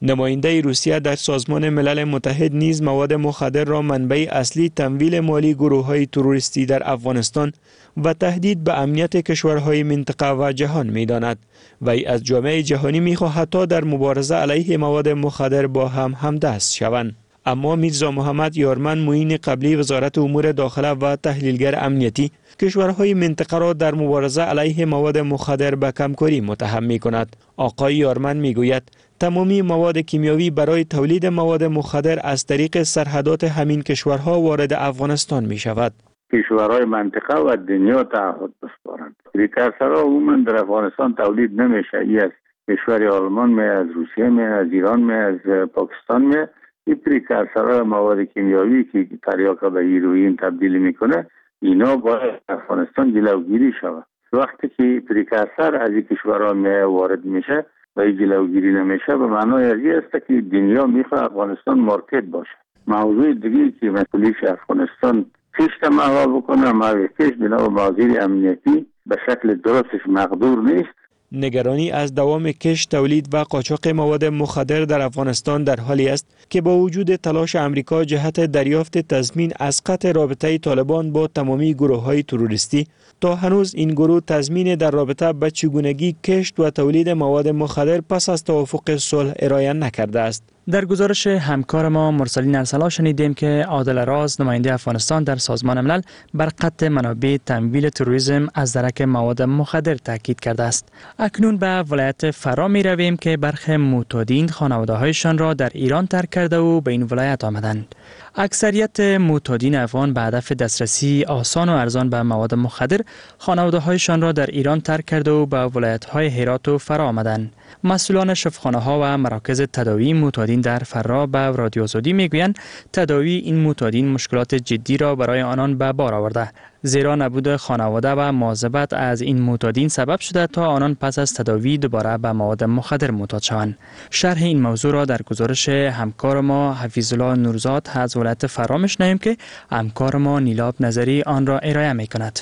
نماینده روسیه در سازمان ملل متحد نیز مواد مخدر را منبع اصلی تمویل مالی گروه‌های تروریستی در افغانستان و تهدید به امنیت کشورهای منطقه و جهان می‌داند. وی از جامعه جهانی می‌خواهد تا در مبارزه علیه مواد مخدر با هم همدست شوند. اما میرزا محمد یارمن معین قبلی وزارت امور داخله و تحلیلگر امنیتی کشورهای منطقه را در مبارزه علیه مواد مخدر به کمکاری متهم می‌کند. آقای یارمن می‌گوید تمامی مواد کیمیاوی برای تولید مواد مخدر از طریق سرحدات همین کشورها وارد افغانستان می‌شود. کشورهای منطقه و دنیا تعهد بسپارند. پریکورسورها عموما در افغانستان تولید نمیشه. از کشور آلمان می، از روسیه می، از ایران می، از پاکستان می. این پریکورسورها مواد کیمیاوی که تریاک به هیروئین تبدیل میکنه، اینا باید افغانستان جلوگیری شود. وقتی که پریکورسور از این کشورها می وارد میشه و این جلوگیری نمیشه، به معنای ازی است که دنیا میخواد افغانستان مارکت باشه. موضوع دیگه که مسئولیت افغانستان کشت محول بکنه، موضوع کشت بنا به موازیر امنیتی به شکل درستش مقدور نیست. نگرانی از دوام کشت، تولید و قاچاق مواد مخدر در افغانستان در حالی است که با وجود تلاش امریکا جهت دریافت تضمین از قطع رابطه طالبان با تمامی گروه‌های تروریستی، تا هنوز این گروه تضمین در رابطه به چگونگی کشت و تولید مواد مخدر پس از توافق صلح ارائه نکرده است. در گزارش همکار ما مرسلین ارسلا شنیدیم که عادل راز نماینده افغانستان در سازمان ملل بر قطع منابع تمویل تروریسم از درک مواد مخدر تاکید کرده است. اکنون به ولایت فرا می رویم که برخی معتادین خانواده‌هایشان را در ایران ترک کرده و به این ولایت آمدند. اکثریت معتادین افغان به هدف دسترسی آسان و ارزان به مواد مخدر خانواده‌هایشان را در ایران ترک کرده و به ولایت‌های هرات و فرا آمدند. مسئولان شفاخانه‌ها و مراکز تداوی معتادین در فرا به رادیو آزادی میگویند تداوی این معتادین مشکلات جدی را برای آنان به بار آورده، زیرا نبود خانواده و مواظبت از این معتادین سبب شده تا آنان پس از تداوی دوباره به مواد مخدر معتاد شوند. شرح این موضوع را در گزارش همکار ما حفیظ الله نورزاد از ولایت فرا میشنویم که همکار ما نیلاب نظری آن را ارائه میکند.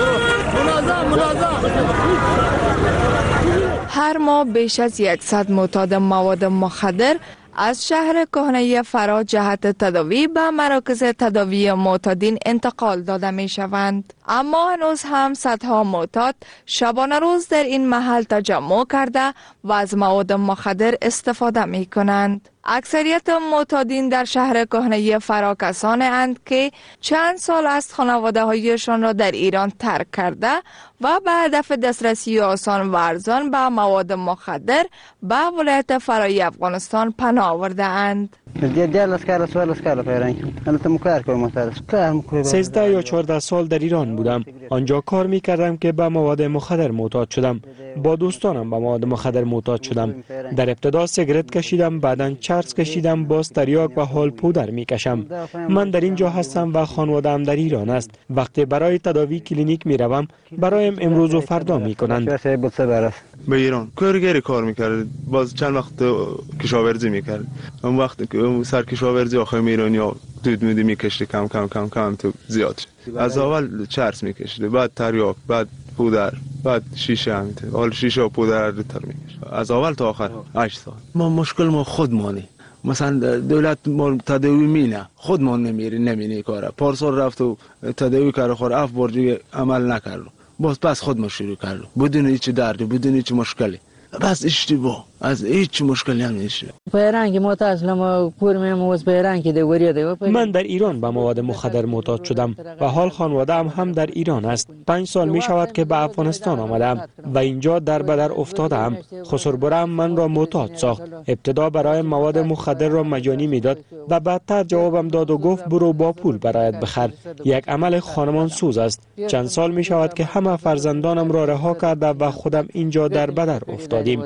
هر ماه بیش از 100 معتاد مواد مخدر از شهر کهنه فرا جهت تداوی به مراکز تداوی معتادین انتقال داده می شوند. اما هنوز هم صدها معتاد شبانه روز در این محل تجمع کرده و از مواد مخدر استفاده می کنند. اکثریت معتادین در شهر کهنه فرا کسانی اند که چند سال است خانواده هایشان را در ایران ترک کرده و به هدف دسترسی آسان و ارزان به مواد مخدر به ولایت فرای افغانستان پناه آورده اند. 13 یا 14 سال در ایران بودم. آنجا کار می کردم که به مواد مخدر معتاد شدم. با دوستانم به مواد مخدر معتاد شدم. در ابتدا سیگرت کشیدم، بعداً چرس کشیدم، باز تریاک و حال پودر می کشم. من در اینجا هستم و خانواده‌ام در ایران است. وقتی برای تداوی کلینیک می روم، برایم امروز و فردا می کنند. به ایران کارگری کار میکرد، باز چند وقت کشاورزی میکرد. اون وقت که سر کشاورزی آخر ایرانی ها دود میکشید کم تو زیاد شد. از اول چرس میکشید، بعد تریاک، بعد پودر، بعد شیشه همینطور. حال شیشه و پودر دوتر میکشید از اول تا آخر 8 سال. ما مشکل ما خودمانی، مثلا دولت ما تداوی مینه، خودمان نمینه کاره. پارسال رفت و تداوی کار خور اف برجی عمل نکرد، باز پس خود ما شروع کردم بدون هیچ دردی، بدون هیچ مشکلی، بس اشتباه از هیچ مشکلی هم نیست. من در ایران به مواد مخدر معتاد شدم و حال خانواده هم در ایران است. 5 سال می شود که به افغانستان آمدم و اینجا در بدر افتادم. خسربرم من را معتاد ساخت. ابتدا برای مواد مخدر را مجانی میداد و بعدتر جوابم داد و گفت برو با پول برایت بخر. یک عمل خانمان سوز است. چند سال می شود که همه فرزندانم را رها کرده و خودم اینجا در بدر افتادیم.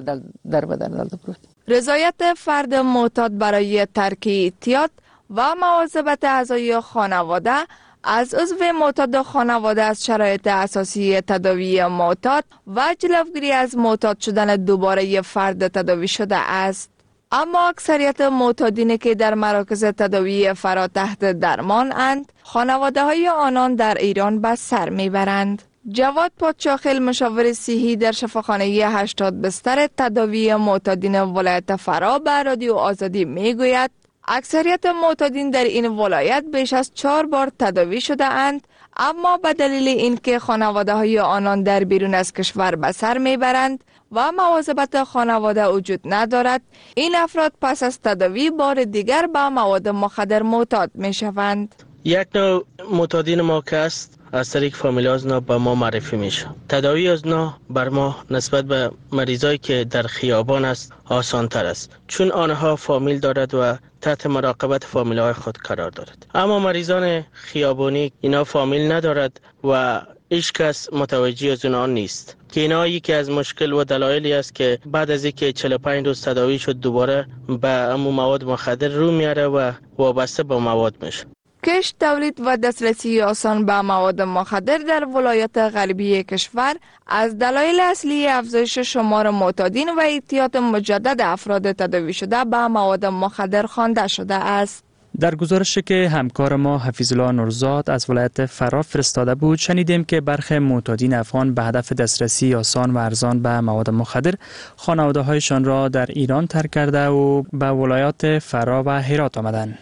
رضایت فرد معتاد برای ترک اعتیاد و مواظبت اعضای خانواده از عضو معتاد خانواده از شرایط اساسی تداوی معتاد و جلوگیری از معتاد شدن دوباره فرد تداوی شده است. اما اکثریت معتادینی که در مراکز تداوی فرا تحت درمان اند، خانواده های آنان در ایران به سر میبرند. جواد پادشاخیل مشاور صحی در شفاخانه 80 بستر تداوی معتادین ولایت فرا به رادیو آزادی می گوید اکثریت معتادین در این ولایت بیش از 4 بار تداوی شده اند، اما به دلیل اینکه خانواده های آنان در بیرون از کشور به سر می برند و مواظبت خانواده وجود ندارد، این افراد پس از تداوی بار دیگر به مواد مخدر معتاد می شوند. یک نوع معتادین ما که است از طریق فامیل از نا به ما معرفی میشه. تداوی از نا بر ما نسبت به مریضایی که در خیابان است آسان تر است، چون آنها فامیل دارد و تحت مراقبت فامیل های خود قرار دارد. اما مریضان خیابانی اینا فامیل ندارد و هیچ کس متوجه از اونها نیست، که اینا یکی از مشکل و دلایلی است که بعد از اینکه 45 روز تداوی شد دوباره به امو مواد مخدر رو میاره و وابسته به مواد میشه. کشت، تولید و دسترسی آسان به مواد مخدر در ولایت غربی کشور از دلایل اصلی افزایش شمار معتادین و اعتیاد مجدد افراد تداوی شده به مواد مخدر خوانده شده است. در گزارشی که همکار ما حفیظالله نورزاد از ولایت فرا فرستاده بود شنیدیم که برخی معتادین افغان به هدف دسترسی آسان و ارزان به مواد مخدر خانواده هایشان را در ایران ترک کرده و به ولایات فرا و هرات آمدند.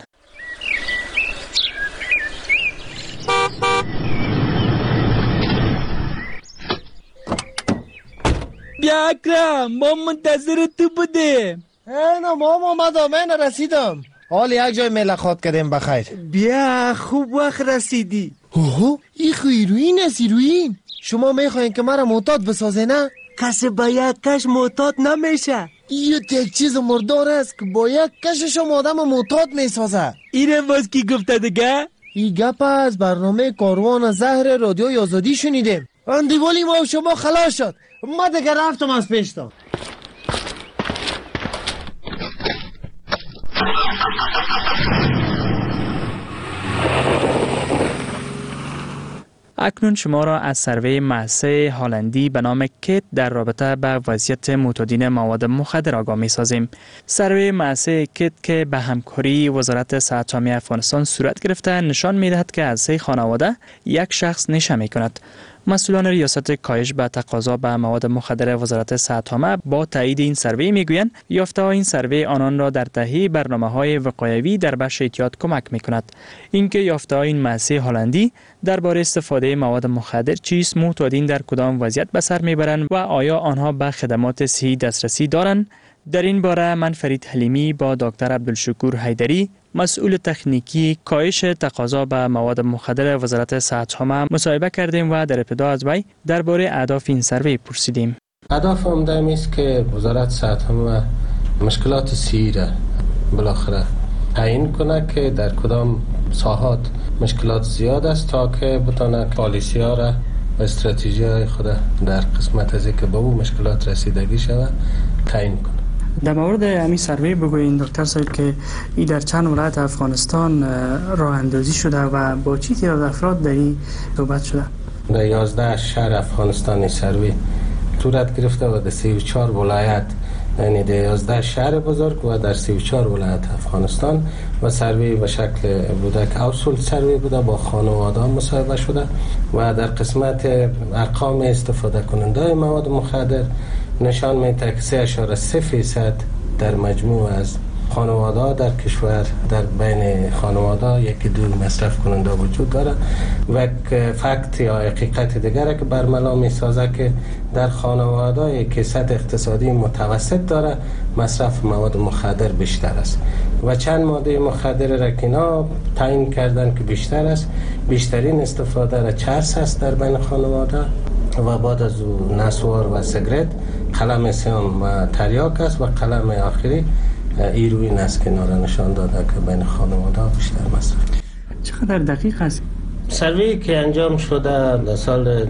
بیا اکرم، ما منتظر تو بودیم. نه ماما من رسیدم. حال یک جای ملاقات کردیم بخیر. بیا خوب وقت رسیدی. اوه این هیروئین است. هیروئین شما میخواین که مرا معتاد بسازه نه؟ کسی با یک کش معتاد نمیشه. این یک چیز مردار است که با یک کشش آدم معتاد میسازه. اینه باز کی گفته دیگه؟ این گپ از برنامه کاروان زهر رادیو آزادی شنیدیم. اندیوالی ما و شما خلاص شد. ما دیگه رفتم از پیشتان. اکنون شما را از سروی مؤسسه هلندی به نام کیت در رابطه به وضعیت معتادین مواد مخدر آگاه می سازیم. سروی مؤسسه کیت که به همکاری وزارت صحت عامه افغانستان صورت گرفته نشان می دهد که از 3 خانواده یک شخص نشه می کند. مسئولان ریاست کاهش به تقاضا به مواد مخدر وزارت صحت عامه با تایید این سروی میگویند یافته‌های این سروی آنان را در تهیه برنامه‌های وقایوی در بخش اعتیاد کمک می‌کند. اینکه یافته‌های این مؤسسه هلندی درباره استفاده مواد مخدر چیست، معتادین در کدام وضعیت به سر میبرند و آیا آنها به خدمات صحی دسترسی دارند، در این باره من فرید حلیمی با دکتر عبدالشکور حیدری مسئول تکنیکی کاهش تقاضا به مواد مخدر وزارت صحت عامه مصاحبه کردیم و در ابتدا از وی درباره اهداف این سروی پرسیدیم. هدف عمده است که وزارت صحت عامه مشکلات صحی را بالاخره تعیین کنه که در کدام ساحات مشکلات زیاد است تا که بتونه پالیسی ها را و استراتژی های خود در قسمت از که به او مشکلات رسیدگی شود تعیین کنه. در مورد همین سروی بگوین دکتر صاحب که این در چند ولایت افغانستان راه اندازی شده و با چی تعداد افراد در این صحبت شده؟ در 11 شهر افغانستان سروی صورت گرفته و در 34 ولایت، یعنی در 11 شهر بزرگ و در 34 ولایت افغانستان و سروی به شکل بوده که اصول سروی بوده، با خانواده مصاحبه شده و در قسمت ارقام استفاده کننده مواد مخدر نشان میده که 3.3% در مجموع از خانواده در کشور در بین خانواده یکی دو مصرف کننده وجود داره و فکت یا حقیقت دیگره که برملا میسازه که در خانواده که سطح اقتصادی متوسط داره مصرف مواد مخدر بیشتر است و چند ماده مخدر را که اینا تعیین کردن که بیشتر است. بیشترین استفاده را چرس است در بین خانواده و بعد از او نسوار و سیگرت، قلم سیام و تریاک است و قلم آخری هیروئین است که نارا نشان داده که بین خانواده بیشتر مصرف. چقدر دقیق است؟ سروی که انجام شده در سال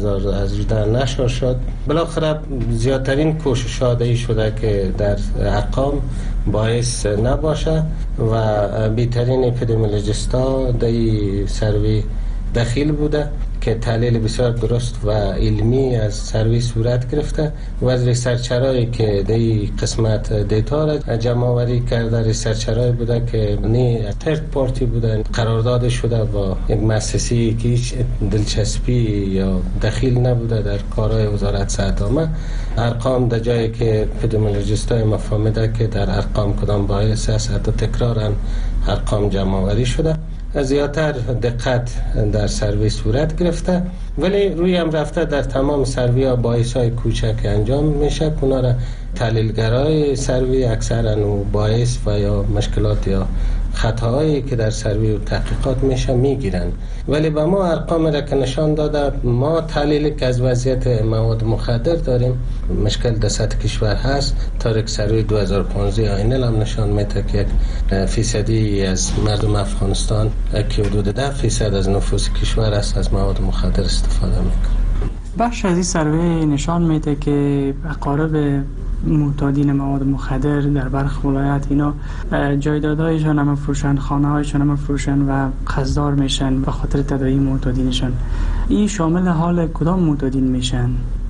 2018 نشر شد، بالاخره زیادترین کوشش داده شده که در ارقام باعث نباشه و بیترین اپیدمیولوژیستا در سروی دخیل بوده که تحلیل بسیار درست و علمی از سرویس صورت گرفته و از ریسرچرایی که دی قسمت دیتا را جمع آوری کرده، ریسرچرایی بوده که نی ترد پارتی بودن، قرارداد شده با یک مؤسسه‌ای که هیچ دلچسپی یا دخیل نبوده در کارهای وزارت صحت عامه. ارقام در جایی که اپیدمیولوژیستای ما فهمیده که در ارقام کدام باعث است، حتی تکرارا ارقام جمع آوری شده، زیادتر دقت در سروی صورت گرفته، ولی روی هم رفته در تمام سروی ها باعث های کوچک انجام میشه. اونا را تحلیلگرای سروی اکثرا و باعث و یا مشکلات یا خطاهایی که در سروی و تحقیقات میشه میگیرن، ولی به ما ارقام را که نشان داده، ما تحلیلی که از وضعیت مواد مخدر داریم مشکل در سطح کشور هست. تاریخ سروی 2015 آینل هم نشان میده که یک فیصدی از مردم افغانستان که حدود 10% از نفوس کشور است از مواد مخدر استفاده میکنه. بخش از این سروی نشان میده که اقارب معتادین مواد مخدر در برخی ولایت اینا جایدادهایشان هم فروشن، خانه هایشان هم فروشن و قصدار میشن به خاطر تداوی معتادینشان. این شامل حال کدام معتادین میشن؟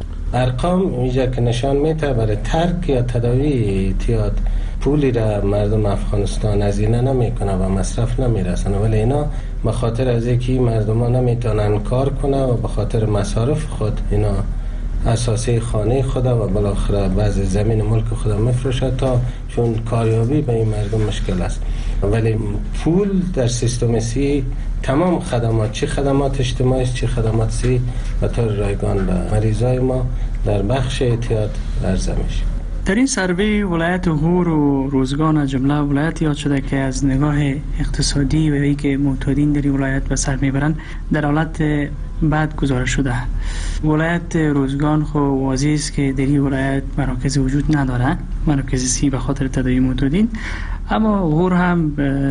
ارقام اینجا که نشان میده برای ترک یا تداوی اعتیاد پولی را مردم افغانستان هزینه نمیکنه و مصرف نمیرسن، ولی اینا به خاطر از اینکه مردم ها نمیتونن کار کنه و به خاطر مصارف خود اینا اساسی خانه خود و بالاخره بعضی زمین ملک خود میفروشه تا چون کاریابی به این مردم مشکل است. ولی پول در سیستم سی تمام خدمات، چه خدمات اجتماعی چه خدمات سی به طور رایگان به مریضای ما در بخش اعتیاد عرضه میشه. در این سروی ولایت غور و روزگان از جمله ولایت یاد شده که از نگاه اقتصادی و ای که معتادین در ولایت به سر میبرند در حالت بعد گزارش شده. ولایت روزگان خو واضح است که در این ولایت مراکز وجود نداره، مراکز سی به خاطر تداوی معتادین، اما غور هم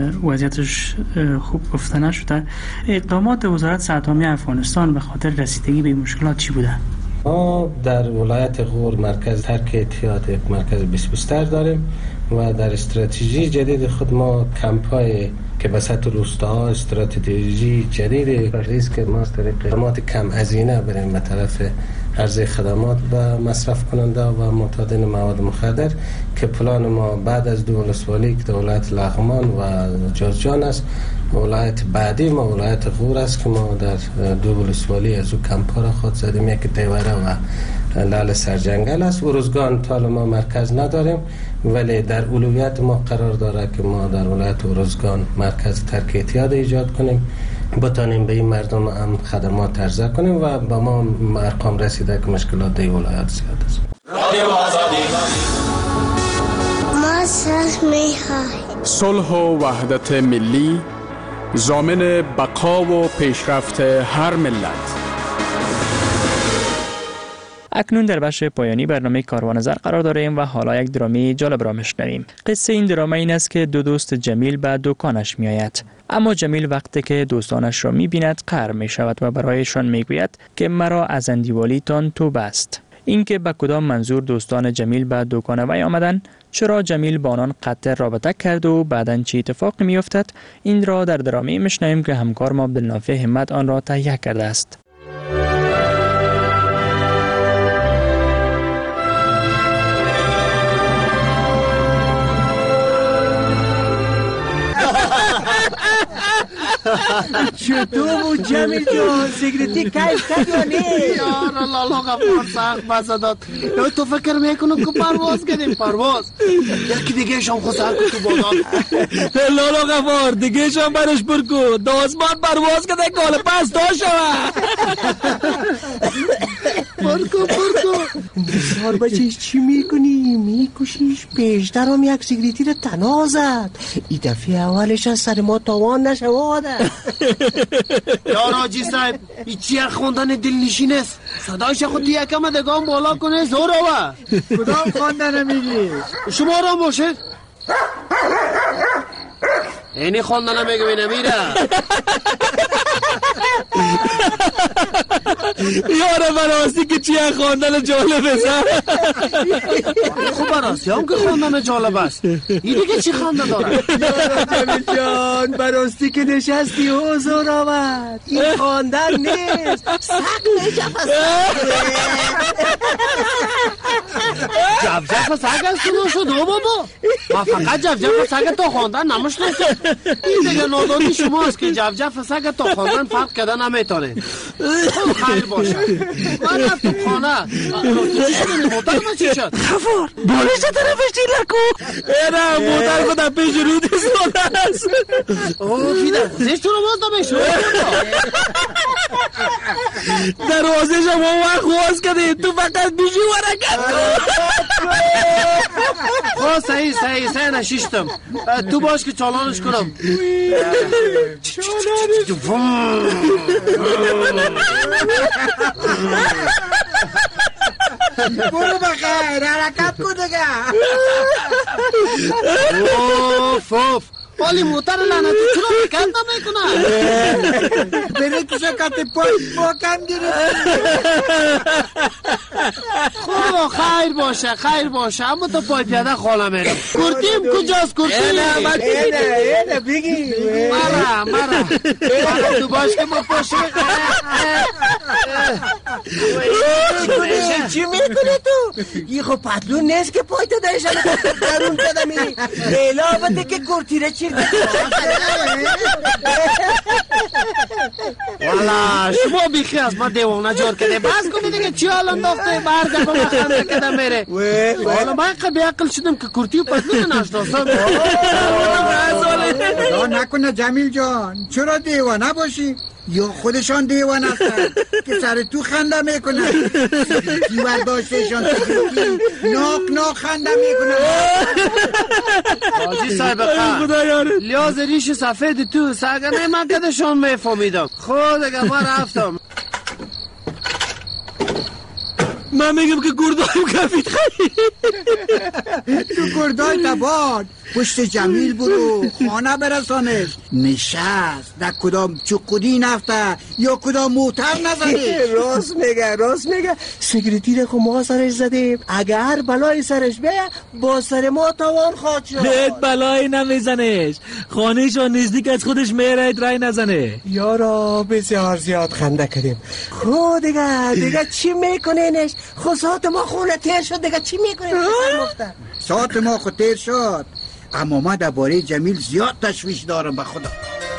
وضعیتش خوب گفته نشده. اقدامات وزارت صحت عامه افغانستان به خاطر رسیدگی به مشکلات چی بوده؟ ما در ولایت غور مرکز ترک اعتیاد یک مرکز 20 بستر داریم و در استراتژی جدید خود ما کمپای که به سطح روستاها استراتژی جدید است که ما از طریق خدمات کم هزینه بریم به طرف عرضه خدمات به مصرف کننده و معتادین مواد مخدر که پلان ما بعد از دو ولسوالی که ولایت لغمان و جوزجان است، ولایت بعدی ما ولایت غور است که ما در دو ولسوالی از او کمپا را خود زدیم، یک تیوره و لال سرجنگل است. و روزگان تال ما مرکز نداریم، ولی در اولویت ما قرار داره که ما در ولایت روزگان مرکز ترک اعتیاد ایجاد کنیم، بتانیم به این مردم هم خدمات عرضه کنیم و با ما ارقام رسیده که مشکلات در ولایت زیاد است. ما صلح و وحدت ملی ضامن بقا و پیشرفت هر ملت. اکنون در بخش پایانی برنامه کاروان زر قرار داریم و حالا یک درامی جالب را میشنویم. قصه این دراما این است که دو دوست جمیل به دکانش می آید، اما جمیل وقتی که دوستانش را می بیند قهر می شود و برایشان می گوید که مرا از اندیوالی تان توبه است. اینکه به کدام منظور دوستان جمیل به دکان وی آمدن، چرا جمیل با آنان قطع رابطه کرد و بعداً چه اتفاقی می افتد، این را در درامی میشنویم که همکار ما عبدالنافع همت آن را تهیه کرده است. چطور بود جمیل جان؟ سیگریتی کیف کرد یا نه؟ یار لالا غفار سخت مزه داد. تو فکر میکنم که پرواز کردیم؟ پرواز یکی دیگه شام خود سر کن تو بادان. لالا غفار دیگه شام برش برکو دا آسمان پرواز کرده کال پس دا شوه. برکو بسیار بچهش چی میکنی؟ میکشیش پیشتر هم یک سیگریتی رو تنها زد. ای دفعه اولش از سر ما تاوان نشواده. یار حاجی صاحب ای چی خوندن دلنشین است؟ صدایش خود یکم دگام بالا کنه زور آوه. کدام خوندن میگی؟ شما را باشه اینی خوندن میگه بینه میره. یاره براستی که چیه خوندن جالب بزن. خوب براستی هم که خواندن جالب است. این دیگه چی خنده داره؟ جمیل جان براستی که نشستی حضور آمد. این خواندن نیست، سگ جف جف سگ است تو شد بابا. ما فقط جف سگ تا خواندن نمیشناسم. این دیگه نادانی شماست که جف سگ تا خواندن فرق کردن نمیتونه. خیر باشه. من رفتم خانه. چی شده موتر من چی شد؟ خفور بالش طرفش چی لکو؟ نه موتر خودم پیش رود استاده است. اوه فیده زیش تو رو باز نمیشون. دروازه شما وقت خواست کردی تو فقط بیشی ورکت خواه صحیح نشیشتم. تو باش که چالانش کنم. برو بخیر حرکت کن دیگه. اوف ولی موتر لعنتی چرا حرکت نمیکنه؟ بره تو شکت پای با کم گرفت. خب خیر باشه اما تو پای پیاده خاله میرم. کرتیم کجاست کرتیم؟ اینه بگی مرا تو باش که با پاشه. چی میکنه تو؟ این خب پتلون نیست که پای تو دایشن درون کدمی. لیلا بده که کرتیره چی والا شما بیخی از ما دیوانه جور کده. بس کنی دیگه چی حال انداخته برگه با خنده کده میره. والا من بیعقل شدم که کرتی و پتلون نشناسم. نکنه جمیل جان چرا دیوانه باشی؟ یا خودشان دیوانه هستن که سر تو خنده میکنن. سیگریتی برداشتشان سیگریتی ناک خنده میکنن. حاجی صاحب خان لیاز ریش سفید تو سگنه من کدشان میفهمیدم. خود اگه من رفتم. من میگم که گردایم کفید خیلی. تو گردای تباد پشت جمیل برو خانه برسانش. نشست در کدام چقودی نفته یا کدام موتر نزده. راست میگه سیگریتی رو ما سرش زدیم. اگر بلای سرش بیه با سر ما تاوان خواهد شد. بهت بلای نمیزنش. خانهشان نزدیک از خودش میره رای نزنه. یارا بسیار زیاد خنده کردیم. خود دیگه چی میکنینش؟ خود ساعت ما خونه تیر شد دیگه چی میکنیم؟ ساعت ما خود تیر شد اما ما درباره جمیل زیاد تشویش دارم به خدا.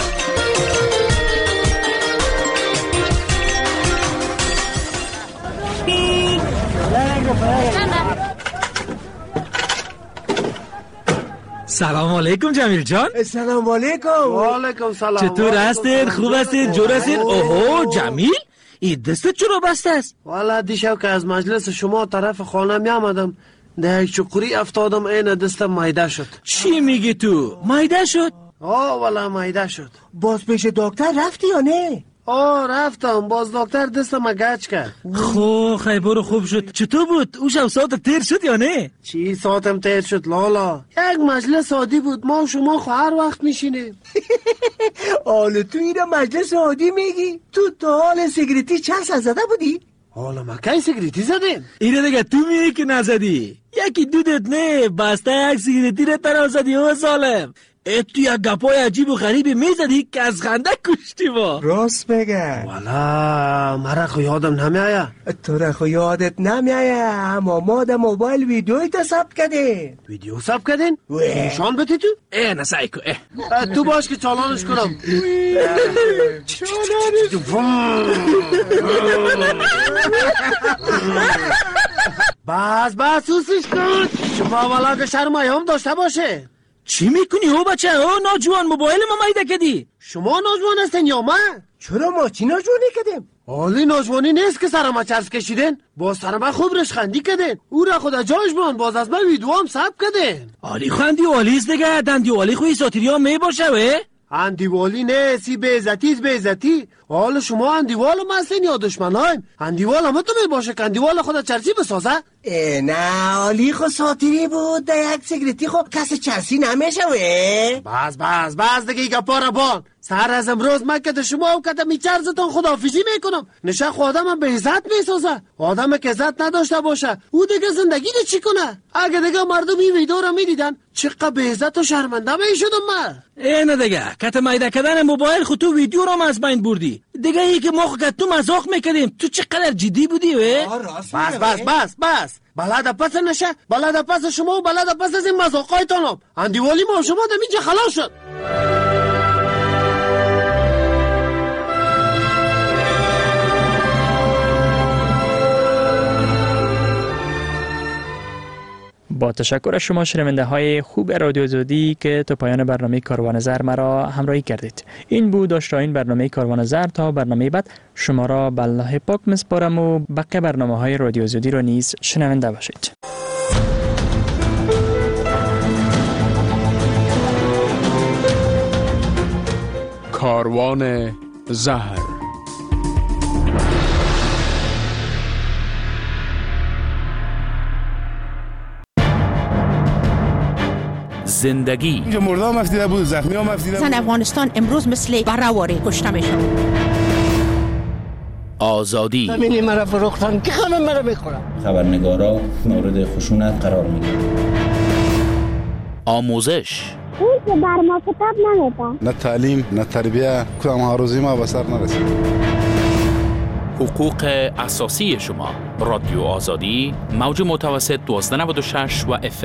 سلام علیکم جمیل جان. سلام علیکم. و علیکم سلام. چطور هستید؟ خوب هستید؟ جور هستید؟ اوهو جمیل این دستت چرا بسته است؟ والا دیشب که از مجلس شما طرف خانه می آمدم در یک چقوری افتادم این دستم مایده شد. چی میگی تو؟ مایده شد؟ والا مایده شد. باز پیش دکتر رفتی یا نه؟ رفتم باز دکتر دستم گچ کرد. خیبر خوب شد. چطور بود؟ او شب ساعت تیر شد یا نه؟ چی ساعتم تیر شد لالا؟ یک مجلس عادی بود. ما شما هر وقت میشینیم. حالا تو اینو مجلس عادی میگی؟ تو تا حال سیگریتی چند زده بودی؟ حالا ما کی سیگریتی زدیم؟ اینه دیگه تو میگی که نزدی. یکی دودت نه بسته یک سیگریتی رو تنها زدی او سالم. تو یک گپای عجیب و غریبی میزدی که از خنده کشتی ما. راست بگه. والا مرا خو یادم نمیایه. تو را خو یادت نمیایه اما ما در موبایل ویدیوی تا ثبت کردیم. ویدیو ثبت کردین؟ نشان بدی تو؟ نسایی کو تو باش که چالانش کنم. بس سوسیش کن. شما والا که شرمای هم داشته باشه. چی میکنی او بچه؟ ناجوان موبایل ما مایده کدی. شما ناجوان هستین یا من؟ چرا ما چی ناجوانی کدیم؟ حالی ناجوانی نیست که سرما چرس کشیدین. باز سرما خوب رشخندی کدین. او را خدا جاش بان باز از من ویدیو هم ثبت کدین. حالی خندی والیست دیگه. دندی والی خوی ساتیری هم می باشه وی؟ اندیوالی نه سی به عزتی. حالا شما اندیوال هم هستین یا دشمنایم؟ اندیوال هم تو می باشه که اندیوال خدا چرسی بسازه؟ نه حالی خود ساتیری بود. در یک سیگریتی خود کس چرسی نمیشه وی. بس دیگه ایگا پارا بان. سر از امروز من که شما و که میچرزتون خداحافظی میکنم. نشه آدم به عزت میسازه. آدم که عزت نداشته باشه او دیگه زندگی ده چی کنه؟ اگه دیگه مردم این ویدیو رو میدیدن چقدر به عزت و شرمنده میشدم من. اینه دیگه کت میده کردن موبایل خود تو ویدیو رو از بین بردی. دیگه ای که ما خود تو مزاق میکردیم تو چقدر جدی بودی بس بلد پس نشه، بلد پس شما و بلد پس از این مزاقایتان. اندیوالی ما شما دمیجه خلاص شد. با تشکر شما شنونده های خوب رادیو آزادی که تا پایان برنامه کاروان زر مرا همراهی کردید. این بود این برنامه کاروان زر. تا برنامه بعد شما را به الله پاک میسپارم و بقیه برنامه های رادیو آزادی را نیز شنونده باشید. کاروان زهر. زندگی اینجا مرده هم افتیده بود، زخمی هم افتیده بود. زن افغانستان امروز مثل برهواری کشته میشه. آزادی همینی مرا فروختن که خمه مرا میخورم. خبرنگارا مورد خشونت قرار میگیرن. آموزش اون که بر ما کتاب نمیدن. نه تعلیم نه تربیه کدام ها روزی ما به سر نرسید. حقوق اساسی شما. رادیو آزادی موج متوسط 1296 و اف